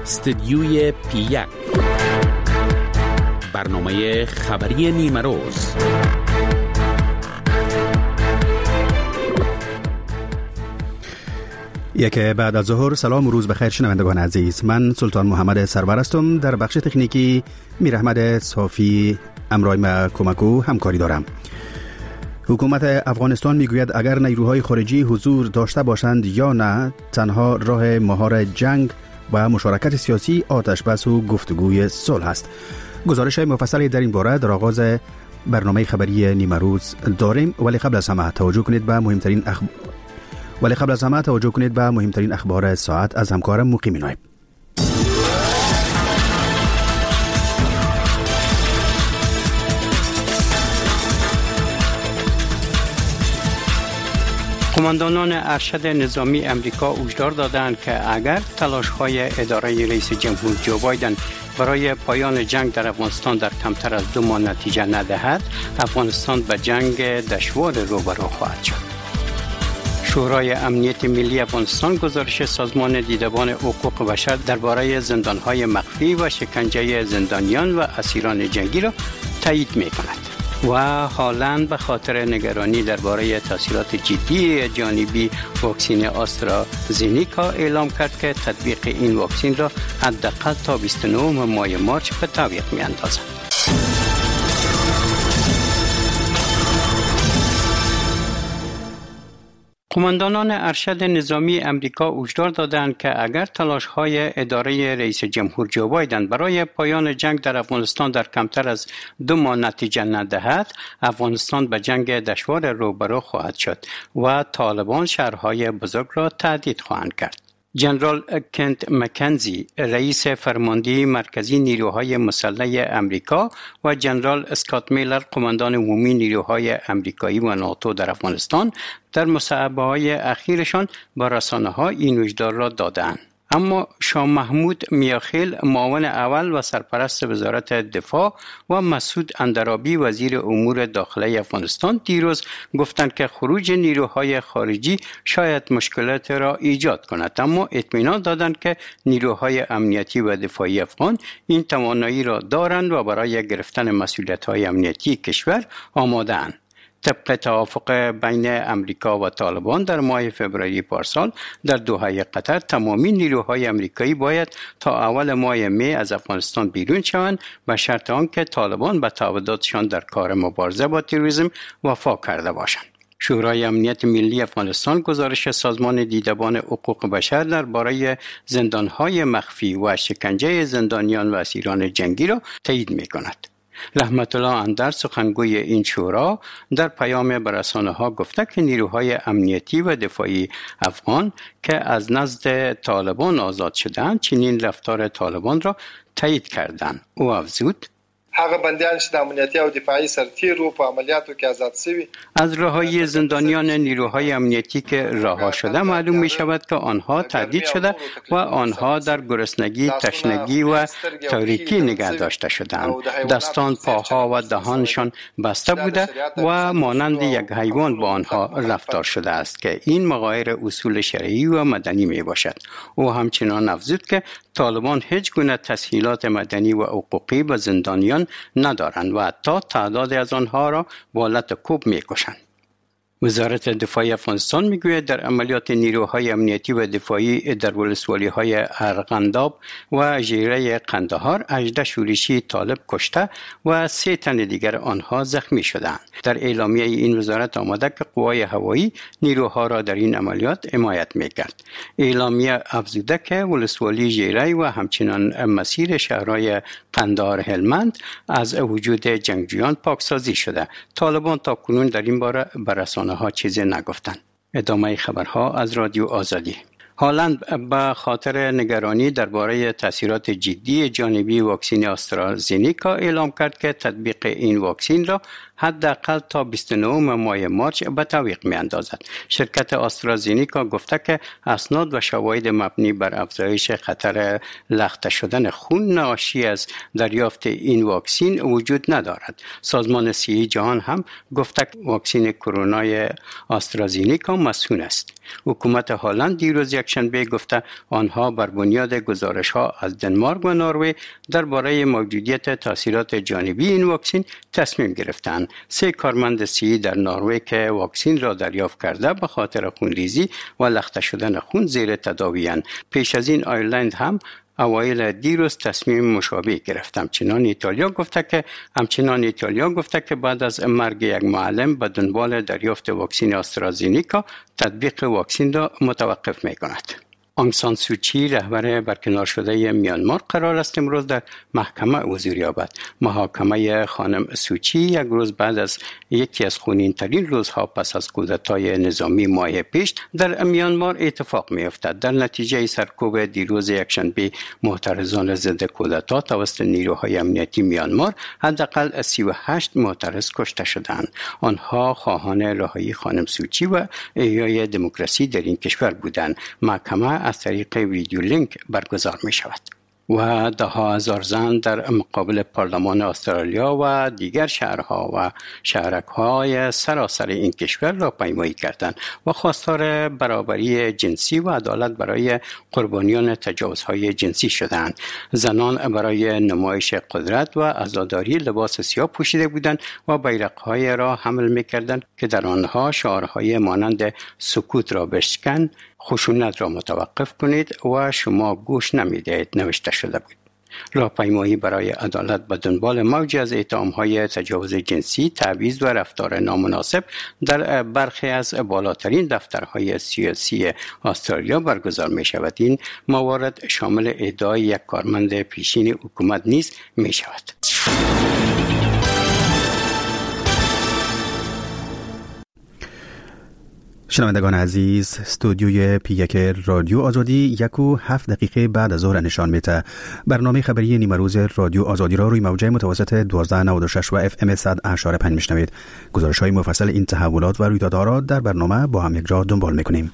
استدیوی پی1 برنامه خبری نیمه روز. یک بعد از ظهر. سلام و روز بخیر شنوندگان عزیز. من سلطان محمد سرور هستم. در بخش تکنیکی میر احمد صافی امرای ما کمکو همکاری دارم. حکومت افغانستان میگوید اگر نیروهای خارجی حضور داشته باشند یا نه، تنها راه مهار جنگ و مشارکت سیاسی آتش بس و گفتگوی صلح است. گزارش مفصلی در این باره در آغاز برنامه خبری نیمه روز داریم، ولی قبل از همه توجه کنید به مهمترین اخبار ساعت از همکارم مقیم نایب. قماندانان ارشد نظامی امریکا هشدار دادند که اگر تلاش‌های اداره رئیس جمهور جو بایدن برای پایان جنگ در افغانستان در کمتر از 2 ماه نتیجه ندهد، افغانستان به جنگ دشوار روبرو خواهد شد. شورای امنیت ملی افغانستان گزارش سازمان دیدبان حقوق بشر درباره زندان‌های مخفی و شکنجه زندانیان و اسیران جنگی را تایید می‌کند. و حالاً به خاطر نگرانی درباره تاثیرات جدی جانبی واکسن آسترازینیکا اعلام کرد که تطبیق این واکسن را حداقل تا 29 ماه مارس به تعویق می‌اندازد. قماندانان ارشد نظامی امریکا هشدار دادند که اگر تلاش‌های اداره رئیس جمهور جو بایدن برای پایان جنگ در افغانستان در کمتر از 2 ماه نتیجه ندهد، افغانستان به جنگ دشوار روبرو خواهد شد و طالبان شهرهای بزرگ را تهدید خواهند کرد. جنرال کنت مکنزی، رئیس فرماندهی مرکزی نیروهای مسلح امریکا و جنرال اسکات میلر، قماندان عمومی نیروهای امریکایی و ناتو در افغانستان، در مصاحبه‌های اخیرشان با رسانه‌ها این هشدار را دادند. اما شاه محمود میاخیل، معاون اول و سرپرست وزارت دفاع، و مسعود اندرابی، وزیر امور داخلی افغانستان، دیروز گفتند که خروج نیروهای خارجی شاید مشکلات را ایجاد کند، اما اطمینان دادند که نیروهای امنیتی و دفاعی افغان این توانایی را دارند و برای گرفتن مسئولیت‌های امنیتی کشور آماده‌اند. طبق توافق بین امریکا و طالبان در ماه فوریه پارسال در دوحه قطر، تمامی نیروهای امریکایی باید تا اول ماه می از افغانستان بیرون شوند به شرط آنکه طالبان به تعهداتشان در کار مبارزه با تروریسم وفا کرده باشند. شورای امنیت ملی افغانستان گزارش سازمان دیدبان حقوق بشر درباره زندان‌های مخفی و شکنجه زندانیان و اسیران جنگی را تایید می‌کند. رحمت الله اندر، سخنگوی این شورا، در پیام به رسانه‌ها گفته که نیروهای امنیتی و دفاعی افغان که از نزد طالبان آزاد شدند چنین رفتار طالبان را تایید کردند. او افزود: هغه بندیان چې د امنیتي او دفاعي سرتیرو په عملیاتو کې آزاد شوي. از رهایی زندانیان نیروهای امنیتی که رها شده معلوم می شود که آنها تهدید شده و آنها در گرسنگی، تشنگی و تاریکی نگه داشته شدند. دستان، پاها و دهانشان بسته بوده و مانند یک حیوان با آنها رفتار شده است که این مغایر اصول شرعی و مدنی می باشد. او همچنان افزود که طالبان هیچ گونه تسهیلات مدنی و حقوقی به زندانیان ندارند و حتی تعداد از آنها را با لط کوب می‌کشند. وزارت دفاع افغانستان میگوید در عملیات نیروهای امنیتی و دفاعی در ولسوالی‌های ارغنداب و ژیره قندهار 18 شورشی طالب کشته و 3 تن دیگر آنها زخمی شدند. در اعلامیه این وزارت آمده که قوای هوایی نیروها را در این عملیات حمایت می‌کرد. اعلامیه افزوده که ولسوالی ژیره و همچنان مسیر شهرهای قندهار هلمند از وجود جنگجویان پاکسازی شده. طالبان تا کنون در این باره به رسانه‌ها چیزی نگفتند. ادامه خبرها از رادیو آزادی. هالند به خاطر نگرانی درباره تاثیرات جدی جانبی واکسن آسترازینیکا اعلام کرد که تطبیق این واکسن را حداقل تا 29 ماه مارچ به تعویق می‌اندازد. شرکت آسترازینیکا گفته که اسناد و شواهد مبنی بر افزایش خطر لخته شدن خون ناشی از دریافت این واکسن وجود ندارد. سازمان صحی جهان هم گفته که واکسن کرونا آسترازینیکا مسئول است. حکومت هلند دیروز یکشنبه گفته آنها بر بنیاد گزارش‌ها از دنمارک و نروژ درباره موجودیت تاثیرات جانبی این واکسن تصمیم گرفتند. 3 کارمند صحی در نروژ که واکسن را دریافت کرده به خاطر خونریزی و لخته شدن خون زیر تداوی‌اند. پیش از این آیرلند هم اوایل دیروز تصمیم مشابه گرفت. همچنان ایتالیا گفته که بعد از مرگ یک معلم به دنبال دریافت واکسن آسترازینیکا تطبیق واکسن را متوقف می‌کند. آنگ سان سوچی رهبر برکنار شده میانمار قرار است امروز در محکمه حضور یابد. محاکمه خانم سوچی یک روز بعد از یکی از خونین‌ترین روزها پس از کودتای نظامی ماه پیش در میانمار اتفاق می‌افتد. در نتیجه سرکوب دیروز یکشنبه معترضان ضد کودتا توسط نیروهای امنیتی میانمار حداقل 38 معترض کشته شدند. آنها خواهان رهایی خانم سوچی و احیای دموکراسی در این کشور بودند. محکمه از طریق ویدیو لینک برگزار می شود. و ده ها هزار زن در مقابل پارلمان استرالیا و دیگر شهرها و شهرک‌های سراسر این کشور را پیمایی کردند و خواستار برابری جنسی و عدالت برای قربانیان تجاوزهای جنسی شدند. زنان برای نمایش قدرت و عزاداری لباس سیاه پوشیده بودند و بیرق‌های را حمل می‌کردند که در آنها شعارهای مانند سکوت را بشکن، خشونت را متوقف کنید و شما گوش نمی‌دهید نوشته شده بود. راهپیمایی برای عدالت به دنبال موجی از اتهام‌های تجاوز جنسی، تبعیض و رفتار نامناسب در برخی از بالاترین دفترهای سیاسی استرالیا برگزار می‌شود. این موارد شامل ادعای یک کارمند پیشین حکومت نیز می‌شود. شنوندگان عزیز، استودیوی P1 رادیو آزادی 1:07 بعد از ظهر نشان میده. برنامه خبری نیمه روز رادیو آزادی را روی موجه متوسط 1296 و FM 100.5 میشنوید. گزارش‌های مفصل این تحولات و رویدادها را در برنامه با هم یک جا دنبال میکنیم.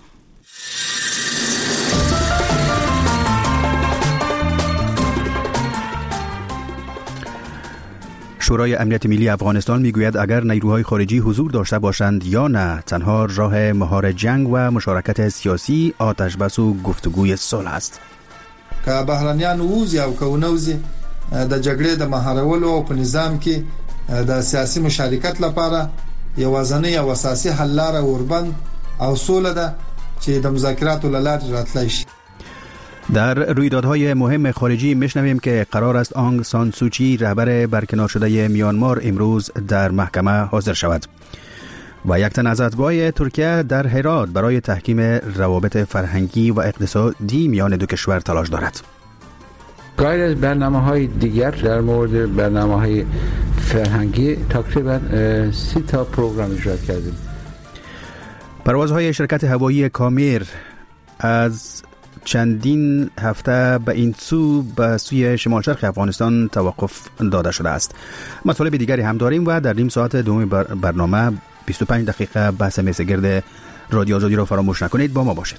شورای امنیت ملی افغانستان میگوید اگر نیروهای خارجی حضور داشته باشند یا نه، تنها راه مهار جنگ و مشارکت سیاسی آتش بس و گفتگوی صلح است. که بهرانیان ووزي او که ونوزي د جګړې د مهارولو او په نظام کې د سیاسي مشارکت لپاره یوازنۍ او اساسي حل لاره اوربند او سوله ده چې د مذاکراتو له لارې راتلای شي. در رویدادهای مهم خارجی میشنویم که قرار است آنگ سان سوچی رهبر برکنار شده میانمار امروز در محکمه حاضر شود و یک تن از اتباع ترکیه در هرات برای تحکیم روابط فرهنگی و اقتصادی میان دو کشور تلاش دارد. غیر از برنامه‌های دیگر در مورد برنامه‌های فرهنگی تقریبا 30 تا پروگرام اجرا کردیم. پروازهای شرکت هوایی کامیر از چندین هفته به این سو به سوی شمال شرق افغانستان توقف داده شده است. مطالب دیگری هم داریم و در نیم ساعت دوم برنامه 25 دقیقه بحث میزگرد رادیو آزادی را فراموش نکنید، با ما باشید.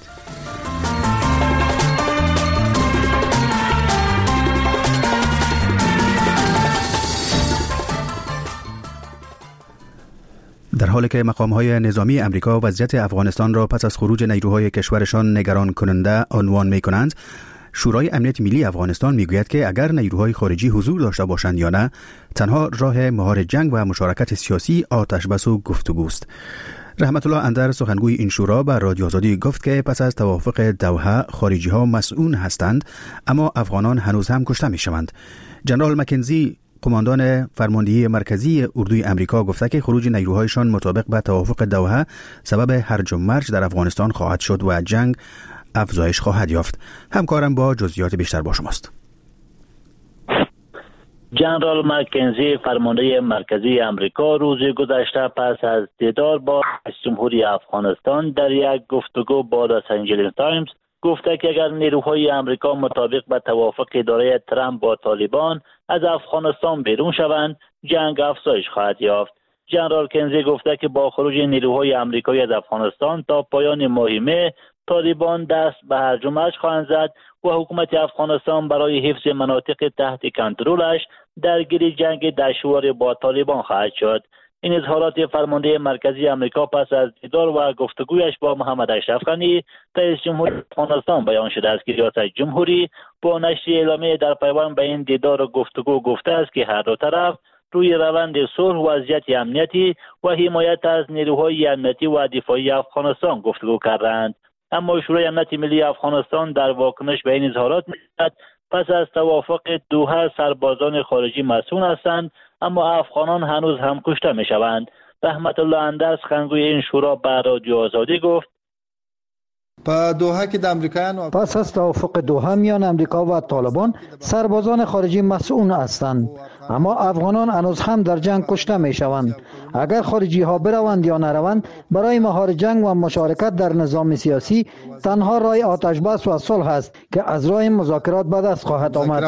در حالی که مقام‌های نظامی امریکا وضعیت افغانستان را پس از خروج نیروهای کشورشان نگران کننده عنوان می‌کنند، شورای امنیت ملی افغانستان میگوید که اگر نیروهای خارجی حضور داشته باشند یا نه، تنها راه مهار جنگ و مشارکت سیاسی آتش بس و گفتگوست. رحمت الله اندر سخنگوی این شورا به رادیو آزادی گفت که پس از توافق دوحه خارجی‌ها مسئول هستند، اما افغانان هنوز هم کشته می‌شوند. جنرال مکنزی قماندان فرماندهی مرکزی اردوی امریکا گفته که خروج نیروهایشان مطابق به توافق دوحه سبب هرج و مرج در افغانستان خواهد شد و جنگ افزایش خواهد یافت. همکارم با جزئیات بیشتر با شماست. جنرال مکنزی فرمانده مرکزی امریکا روز گذشته پس از دیدار با رئیس جمهوری افغانستان در یک گفتگو با لس آنجلس تایمز گفته که اگر نیروهای امریکا مطابق به توافق اداره ترامپ با طالبان از افغانستان بیرون شوند، جنگ افزایش خواهد یافت. جنرال کنزی گفته که با خروج نیروهای آمریکایی از افغانستان تا پایان ماه مه طالبان دست به هرج و مرج خواهند زد و حکومت افغانستان برای حفظ مناطق تحت کنترلش درگیر جنگ دشوار با طالبان خواهد شد. این اظهارات فرمانده مرکزی آمریکا پس از دیدار و گفتگویش با محمد اشرف غنی رئیس جمهوری افغانستان بیان شده است که ریاست جمهوری با نشر اعلامیه در پیوند به این دیدار و گفتگو گفته است که هر دو طرف روی روند صلح، وضعیت امنیتی و حمایت از نیروهای امنیتی و دفاعی افغانستان گفتگو کردند. اما شورای امنیت ملی افغانستان در واکنش به این اظهارات می‌گوید پس از توافق دوحه سربازان خارجی مسئول هستند، اما افغانان هنوز هم کشته می‌شوند. رحمت الله اندرس خنگوی این شورا به رادیو آزادی گفت په دوحه کې د امریکایانو پس از توافق دوحه میان امریکا و طالبان سربازان خارجی مسئول هستند، اما افغانان هنوز هم در جنگ کشته می شوند. اگر خارجی ها بروند یا نروند، برای مهار جنگ و مشارکت در نظام سیاسی تنها راه آتش بس و صلح است که از راه مذاکرات به دست خواهد آمد.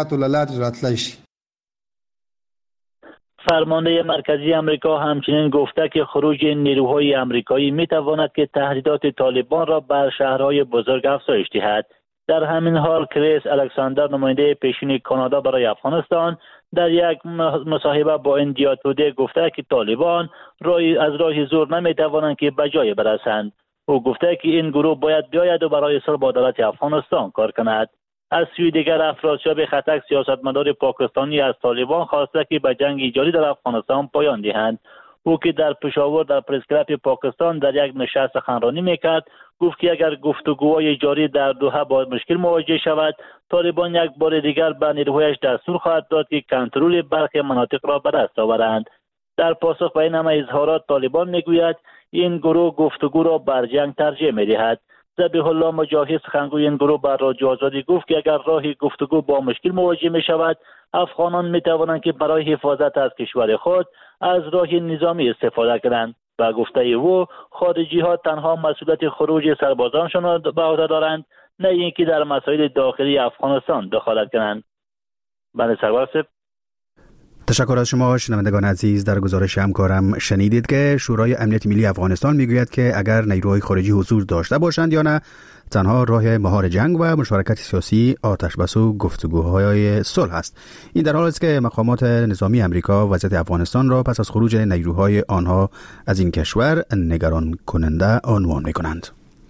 فرمانده مرکزی آمریکا همچنین گفته که خروج نیروهای آمریکایی میتواند که تهدیدات طالبان را بر شهرهای بزرگ افزایش دهد. در همین حال کریس الکساندر، نماینده پیشین کانادا برای افغانستان، در یک مصاحبه با اندیا تودی گفته که طالبان از راه زور نمیتوانند که به جای برسند. او گفته که این گروه باید بیاید و برای صلح با دولت افغانستان کار کند. از سوی دیگر افراسیاب خطک، سیاستمدار پاکستانی، از طالبان خواسته که به جنگ جاری در افغانستان پایان دهند. او که در پشاور در پرس کلاب پاکستان در یک نشست سخنرانی میکرد، گفت که اگر گفتگوهای جاری در دوحه با مشکل مواجه شود، طالبان یک بار دیگر به نیروهایش دستور خواهد داد که کنترل برخی مناطق را به دست آورند. در پاسخ به این همه اظهارات طالبان میگوید این گروه گفتگو را بر جنگ ترجیح میدهد. ذبیح الله مجاهد، سخنگوی این گروه، بر رادیو آزادی گفت که اگر راه گفتگو با مشکل مواجه می شود، افغانان می توانند که برای حفاظت از کشور خود از راه نظامی استفاده کنند. و گفته او خارجی ها تنها مسئولیت خروج سربازانشان را به عهده دارند، نه اینکه در مسائل داخلی افغانستان دخالت کنند. بنده سرور صاحب، تشکر از شما. شنوندگان عزیز، در گزارش همکارم شنیدید که شورای امنیت ملی افغانستان میگوید که اگر نیروهای خارجی حضور داشته باشند یا نه، تنها راه مهار جنگ و مشارکت سیاسی آتش بس و گفتگوهای صلح است. این در حالی است که مقامات نظامی امریکا وضعیت افغانستان را پس از خروج نیروهای آنها از این کشور نگران کننده عنوان میکنند.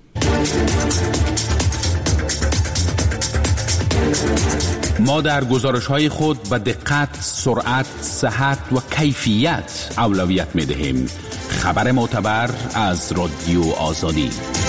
ما در گزارش‌های خود به دقت، سرعت، صحت و کیفیت اولویت می‌دهیم. خبر معتبر از رادیو آزادی.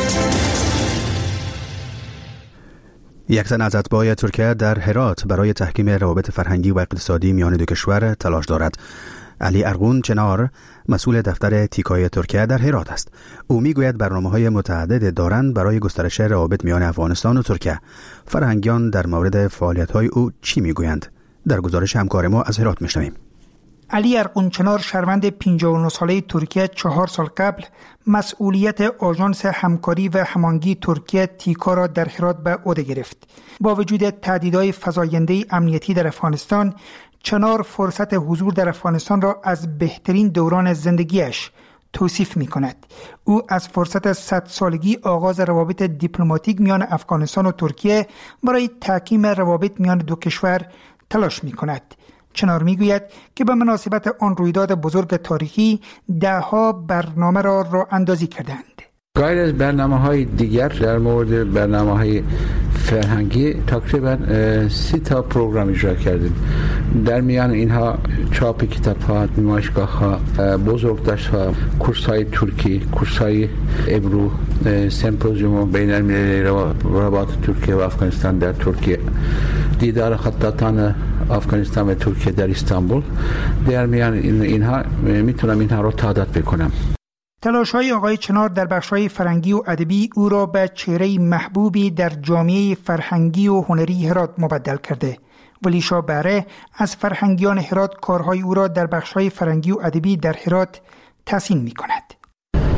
یک تن از اتباع ترکیه در هرات برای تحکیم روابط فرهنگی و اقتصادی میان دو کشور تلاش دارد. علی ارغون چنار، مسئول دفتر تیکای ترکیه در هرات است. او میگوید برنامه‌های متعدد دارند برای گسترش روابط میان افغانستان و ترکیه. فرهنگیان در مورد فعالیت‌های او چی میگویند؟ در گزارش همکار ما از هرات میشنویم. علی ارغون چنار، شهروند 59 ساله ترکیه، 4 سال قبل مسئولیت آژانس همکاری و هماهنگی ترکیه تیکا را در هرات به عهده گرفت. با وجود تهدیدهای فزاینده امنیتی در افغانستان، چنار فرصت حضور در افغانستان را از بهترین دوران زندگیش توصیف می کند. او از فرصت 100 سالگی آغاز روابط دیپلماتیک میان افغانستان و ترکیه برای تحکیم روابط میان دو کشور تلاش می کند. چنار می گوید که به مناسبت آن رویداد بزرگ تاریخی دهها برنامه را راه اندازی کردند. غیر از برنامه‌های دیگر در مورد برنامه‌های فرهنگی تقریبا 30 تا پروگرام اجرا کردیم. در میان اینها چاپ کتاب‌ها، نمایشگاه‌ها، بزرگداشت‌ها، کورس‌های ترکی، کورس‌های ابرو، سمپوزیوم بین‌المللی روابط ترکیه و افغانستان در ترکیه، دیدار خطاطان افغانستان و ترکیه در استانبول. در میان اینها میتونم اینها رو تعداد بکنم. تلاش‌های آقای چنار در بخش‌های فرهنگی و ادبی او را به چهره محبوبی در جامعه فرهنگی و هنری هرات مبدل کرده. ولی شاه بهره از فرهنگیان هرات کارهای او را در بخش‌های فرهنگی و ادبی در هرات تحسین می‌کند.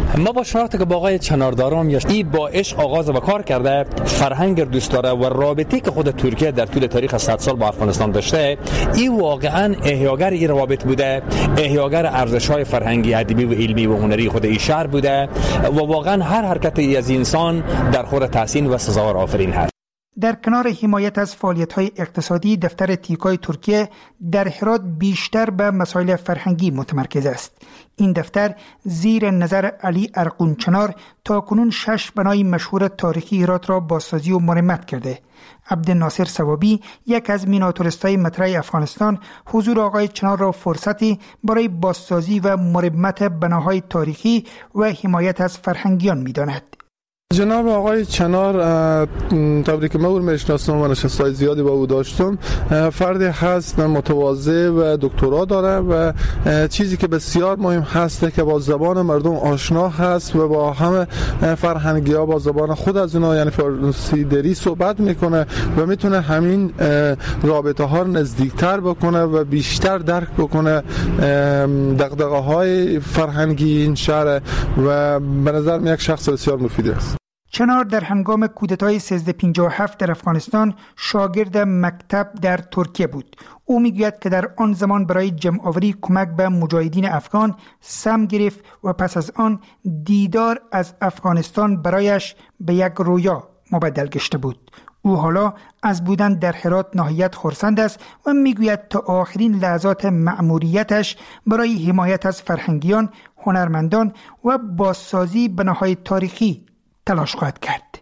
ما با شناختی که با آقای چنار دارم این با عشق آغاز و کار کرده، فرهنگ دوست داره و رابطه‌ای که خود ترکیه در طول تاریخ 100 سال با افغانستان داشته، این واقعا احیاگر این روابط بوده، احیاگر ارزش‌های فرهنگی، ادبی و علمی و هنری خود این شهر بوده و واقعا هر حرکتی از انسان در خور تحسین و سزاوار آفرین هست. در کنار حمایت از فعالیت‌های اقتصادی، دفتر تیکای ترکیه در هرات بیشتر به مسائل فرهنگی متمرکز است. این دفتر زیر نظر علی ارقونچنار تاکنون 6 بنای مشهور تاریخی هرات را بازسازی و مرمت کرده. عبدالناصر ثوابی، یک از میناتوریستای مطرح افغانستان، حضور آقای چنار را فرصتی برای بازسازی و مرمت بناهای تاریخی و حمایت از فرهنگیان می‌داند. جناب آقای چنار، طوری که من او میشناسم و نشستهای زیادی با او داشتم، فردی هست متواضع و دکترا داره و چیزی که بسیار مهم هست که با زبان مردم آشنا هست و با همه فرهنگی ها با زبان خود از اونا یعنی فارسی دری صحبت میکنه و میتونه همین رابطه ها رو نزدیکتر بکنه و بیشتر درک بکنه دغدغه های فرهنگی این شهر و به نظر من یک شخص بسیار مفیدی است. چنار در هنگام کودتای 1357 در افغانستان شاگرد مکتب در ترکیه بود. او میگوید که در آن زمان برای جمع‌آوری کمک به مجاهدین افغان سم گرفت و پس از آن دیدار از افغانستان برایش به یک رویا مبدل گشته بود. او حالا از بودن در هرات ناحیت خرسند است و میگوید تا آخرین لحظات مأموریتش برای حمایت از فرهنگیان، هنرمندان و بازسازی بناهای تاریخی تلاش خواهد کرد.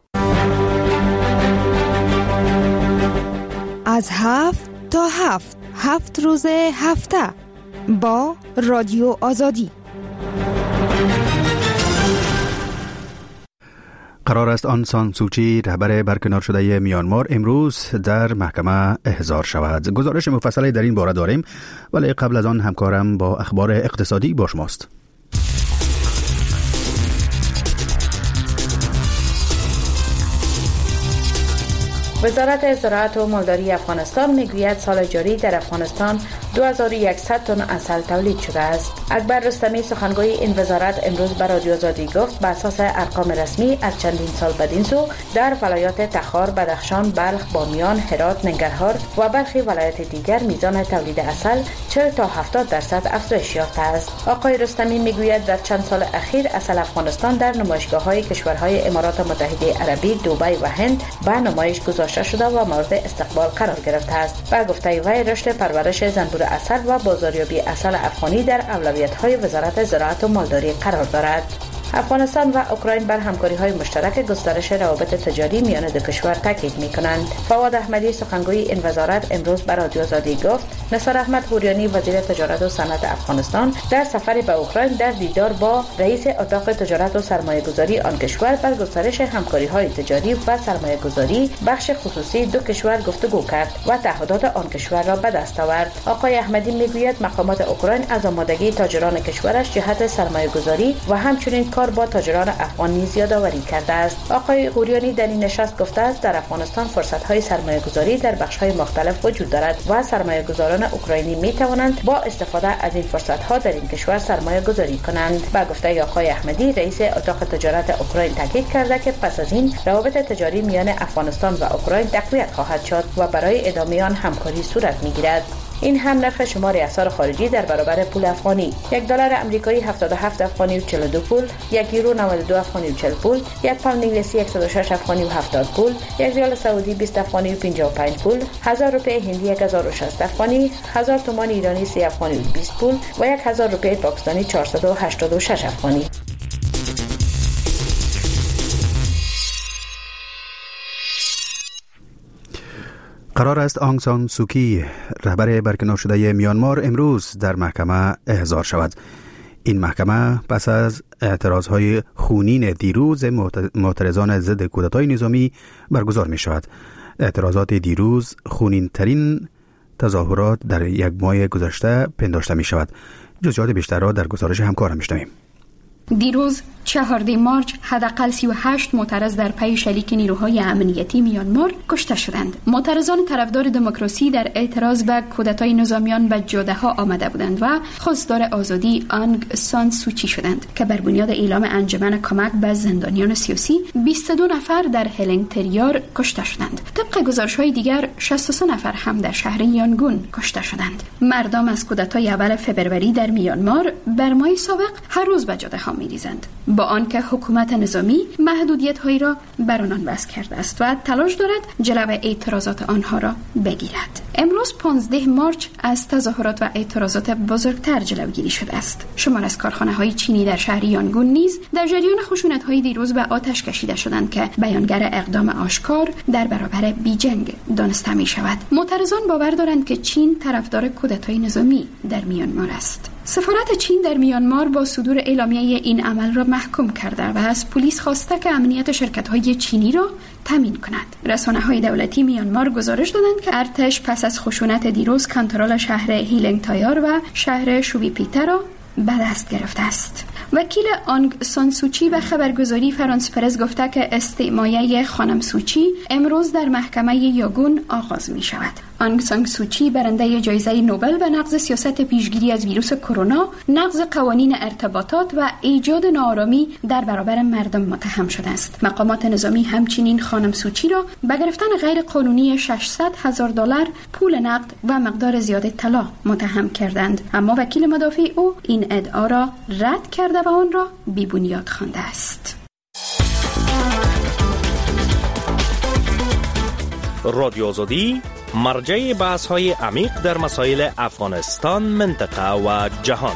از 7 تا 7 روز هفته با رادیو آزادی. قرار است آن سان سوچی رهبر برکنار شده میانمار امروز در محکمه احضار شود. گزارش مفصلی در این باره داریم، ولی قبل از آن همکارم با اخبار اقتصادی با شماست. وزارت زراعت و مالداری افغانستان میگوید سال جاری در افغانستان 2100 تن عسل تولید شده است. اکبر رستمی سخنگوی این وزارت امروز به رادیو آزادی گفت به اساس ارقام رسمی از چندین سال بدین سو در ولایات تخار، بدخشان، بلخ، بامیان، هرات، ننگرهار و برخی ولایات دیگر میزان تولید عسل 40 تا 70% افزایش یافته است. آقای رستمی میگوید در چند سال اخیر عسل افغانستان در نمایشگاه‌های کشورهای امارات متحده عربی، دبی و هند به نمایش گذاشته شده و مورد استقبال قرار گرفته است. با گفته وی رشد پرورش زنبور عسل و بازاریابی عسل افغانی در اولویت‌های وزارت زراعت و مالداری قرار دارد. افغانستان و اوکراین بر همکاری‌های مشترک گسترش روابط تجاری میان دو کشور تاکید می‌کنند. فواد احمدی سخنگوی این وزارت امروز به رادیو آزادی گفت نثار احمد حوریانی وزیر تجارت و صنعت افغانستان در سفر به اوکراین در دیدار با رئیس اتاق تجارت و سرمایه‌گذاری آن کشور بر گسترش همکاری‌های تجاری و سرمایه‌گذاری بخش خصوصی دو کشور گفتگو کرد و تعهدات آن کشور را به دست آورد. آقای احمدی میگوید مقامات اوکراین از آمادگی تاجران کشورش جهت سرمایه‌گذاری و همچنین کار با تاجران افغان نیز یادآوری کرده است. آقای حوریانی در این نشست گفته است در افغانستان فرصت‌های سرمایه‌گذاری در بخش‌های مختلف وجود دارد و سرمایه‌گذاران اوکراینی می‌توانند با استفاده از این فرصت‌ها در این کشور سرمایه‌گذاری کنند. با گفته آقای احمدی رئیس اتاق تجارت اوکراین تاکید کرده که پس از این روابط تجاری میان افغانستان و اوکراین تقویت خواهد شد و برای ادامه آن همکاری صورت می‌گیرد. این هم نرخ شمار اسعار خارجی در برابر پول افغانی: $1 آمریکایی 77 افغانی و 42 پول، $1 یورو 92 افغانی و 40 پول، $1 پوند انگلیسی 106 افغانی و 70 پول، $1 ریال سعودی 20 افغانی و 55 پول، 1000 روپیه هندی 1060 افغانی، 1000 تومان ایرانی 30 افغانی و 20 پول و 1000 روپیه پاکستانی 486 افغانی. قرار است آنگ سان سوکی رهبر برکنار شده میانمار امروز در محکمه احضار شود. این محکمه پس از اعتراضهای خونین دیروز معترضان ضد کودتای نظامی برگزار می شود. اعتراضات دیروز خونین ترین تظاهرات در یک ماه گذشته پنداشته می شود. جزئیات بیشتر را در گزارش همکارم میشنویم. دیروز 4 مارچ حداقل 38 معترض در پی شلیک نیروهای امنیتی میانمار کشته شدند. معترضان طرفدار دموکراسی در اعتراض به کودتای نظامیان به جاده‌ها آمده بودند و خواستار آزادی آنگ سان سوچی شدند که بر بنیاد اعلام انجمن کمک به زندانیان سیاسی 22 نفر در هلنگتریار کشته شدند. طبق گزارش‌های دیگر 63 نفر هم در شهر یانگون کشته شدند. مردم از کودتای اول فوریه در میانمار بر ماه سابق هر روز به جاده‌ها می‌ریزند، با آنکه حکومت نظامی محدودیت‌هایی را بر آنان وضع کرده است و تلاش دارد جلو اعتراضات آنها را بگیرد. امروز 15 مارچ از تظاهرات و اعتراضات بزرگتر جلوگیری شده است. شمار از کارخانه‌های چینی در شهر یانگون نیز در جریان خشونت‌های دیروز به آتش کشیده شدند که بیانگر اقدام آشکار در برابر بیجنگ دانسته می‌شود. معترضان باور دارند که چین طرفدار کودتای نظامی در میانمار است. سفارت چین در میانمار با صدور اعلامیه این عمل را محکوم کرده و از پلیس خواسته که امنیت شرکت‌های چینی را تامین کند. رسانه‌های دولتی میانمار گزارش دادند که ارتش پس از خشونت دیروز کنترل شهر هیلنگتایار و شهر شویپیته را به دست گرفته است. وکیل آنگ سان سوچی به خبرگزاری فرانس پرس گفته که استعمایه خانم سوچی امروز در محکمه یاگون آغاز می شود. آنگ سان سوچی برنده جایزه نوبل به نقض سیاست پیشگیری از ویروس کرونا، نقض قوانین ارتباطات و ایجاد ناآرامی در برابر مردم متهم شده است. مقامات نظامی همچنین خانم سوچی را به گرفتن غیر قانونی $600,000 پول نقد و مقدار زیاد طلا متهم کردند، اما وکیل مدافع او این ادعا را رد کرده و آن را بی بنیاد خوانده است. رادیو آزادی مرجع بحث‌های عمیق در مسائل افغانستان، منطقه و جهان.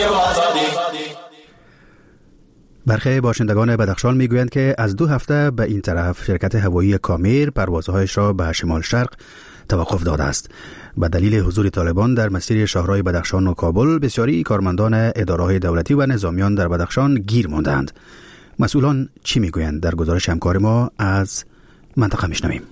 برخی باشندگان بدخشان میگویند که از 2 هفته به این طرف شرکت هوایی کامیر پروازهایش را به شمال شرق توقف داده است. به دلیل حضور طالبان در مسیر شاهراه بدخشان و کابل، بسیاری کارمندان اداره‌های دولتی و نظامیان در بدخشان گیر ماندند. مسئولان چی میگویند؟ در گزارش همکار ما از منطقه میشنویم.